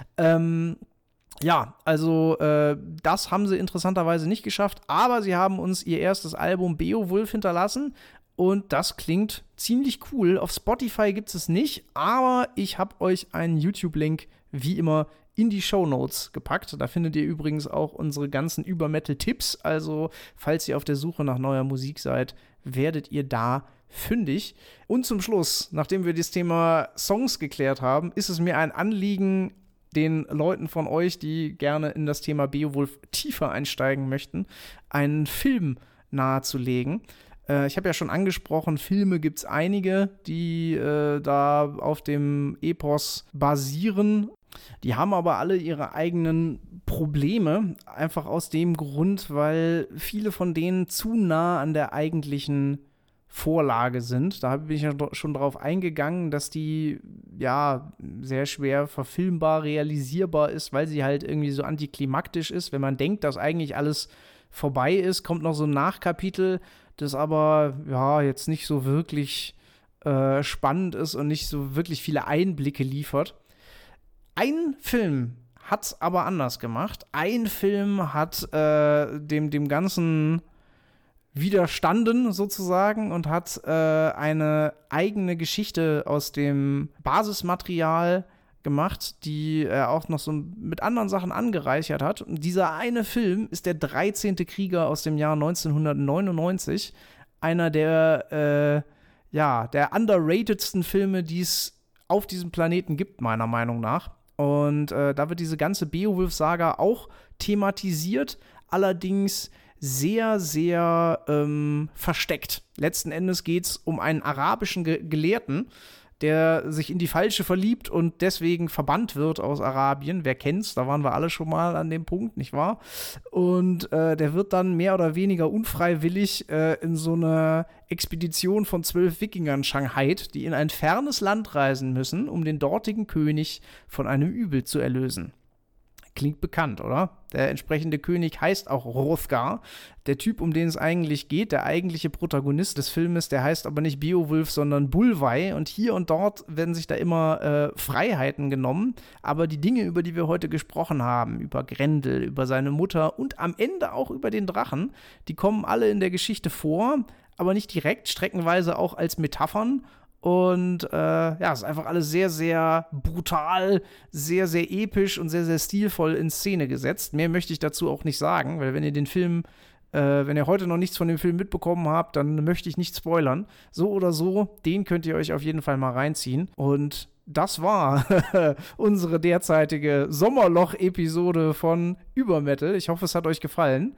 Ja, also das haben sie interessanterweise nicht geschafft, aber sie haben uns ihr erstes Album Beowulf hinterlassen und das klingt ziemlich cool. Auf Spotify gibt es nicht, aber ich habe euch einen YouTube-Link wie immer in die Shownotes gepackt. Da findet ihr übrigens auch unsere ganzen Übermetal-Tipps. Also, falls ihr auf der Suche nach neuer Musik seid, werdet ihr da fündig. Und zum Schluss, nachdem wir das Thema Songs geklärt haben, ist es mir ein Anliegen, den Leuten von euch, die gerne in das Thema Beowulf tiefer einsteigen möchten, einen Film nahezulegen. Ich habe ja schon angesprochen, Filme gibt es einige, die da auf dem Epos basieren. Die haben aber alle ihre eigenen Probleme, einfach aus dem Grund, weil viele von denen zu nah an der eigentlichen Vorlage sind. Da bin ich ja schon drauf eingegangen, dass die ja sehr schwer verfilmbar, realisierbar ist, weil sie halt irgendwie so antiklimaktisch ist. Wenn man denkt, dass eigentlich alles vorbei ist, kommt noch so ein Nachkapitel, das aber ja jetzt nicht so wirklich spannend ist und nicht so wirklich viele Einblicke liefert. Ein Film hat's aber anders gemacht. Ein Film hat dem Ganzen widerstanden sozusagen und hat eine eigene Geschichte aus dem Basismaterial gemacht, die er auch noch so mit anderen Sachen angereichert hat. Und dieser eine Film ist der 13. Krieger aus dem Jahr 1999. Einer der underratedsten Filme, die es auf diesem Planeten gibt, meiner Meinung nach. Und da wird diese ganze Beowulf-Saga auch thematisiert, allerdings sehr, sehr versteckt. Letzten Endes geht es um einen arabischen Gelehrten, der sich in die Falsche verliebt und deswegen verbannt wird aus Arabien. Wer kennt's? Da waren wir alle schon mal an dem Punkt, nicht wahr? Und der wird dann mehr oder weniger unfreiwillig in so eine Expedition von 12 Wikingern shanghait, die in ein fernes Land reisen müssen, um den dortigen König von einem Übel zu erlösen. Klingt bekannt, oder? Der entsprechende König heißt auch Hrothgar. Der Typ, um den es eigentlich geht, der eigentliche Protagonist des Filmes, der heißt aber nicht Beowulf, sondern Bulwei. Und hier und dort werden sich da immer Freiheiten genommen. Aber die Dinge, über die wir heute gesprochen haben, über Grendel, über seine Mutter und am Ende auch über den Drachen, die kommen alle in der Geschichte vor, aber nicht direkt, streckenweise auch als Metaphern. Und es ist einfach alles sehr, sehr brutal, sehr, sehr episch und sehr, sehr stilvoll in Szene gesetzt. Mehr möchte ich dazu auch nicht sagen, weil wenn ihr heute noch nichts von dem Film mitbekommen habt, dann möchte ich nicht spoilern. So oder so, den könnt ihr euch auf jeden Fall mal reinziehen. Und das war unsere derzeitige Sommerloch-Episode von Übermetal. Ich hoffe, es hat euch gefallen.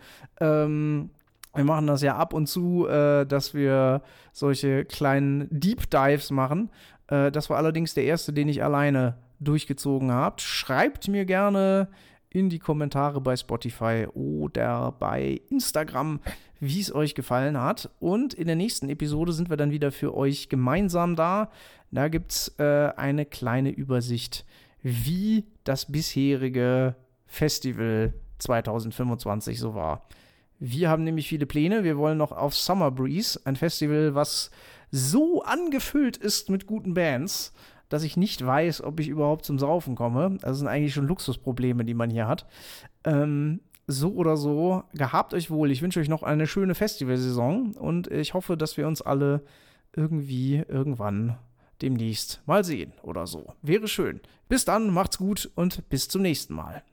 Wir machen das ja ab und zu, dass wir solche kleinen Deep Dives machen. Das war allerdings der erste, den ich alleine durchgezogen habe. Schreibt mir gerne in die Kommentare bei Spotify oder bei Instagram, wie es euch gefallen hat. Und in der nächsten Episode sind wir dann wieder für euch gemeinsam da. Da gibt es eine kleine Übersicht, wie das bisherige Festival 2025 so war. Wir haben nämlich viele Pläne. Wir wollen noch auf Summer Breeze, ein Festival, was so angefüllt ist mit guten Bands, dass ich nicht weiß, ob ich überhaupt zum Saufen komme. Das sind eigentlich schon Luxusprobleme, die man hier hat. So oder so, gehabt euch wohl. Ich wünsche euch noch eine schöne Festivalsaison und ich hoffe, dass wir uns alle irgendwie irgendwann demnächst mal sehen oder so. Wäre schön. Bis dann, macht's gut und bis zum nächsten Mal.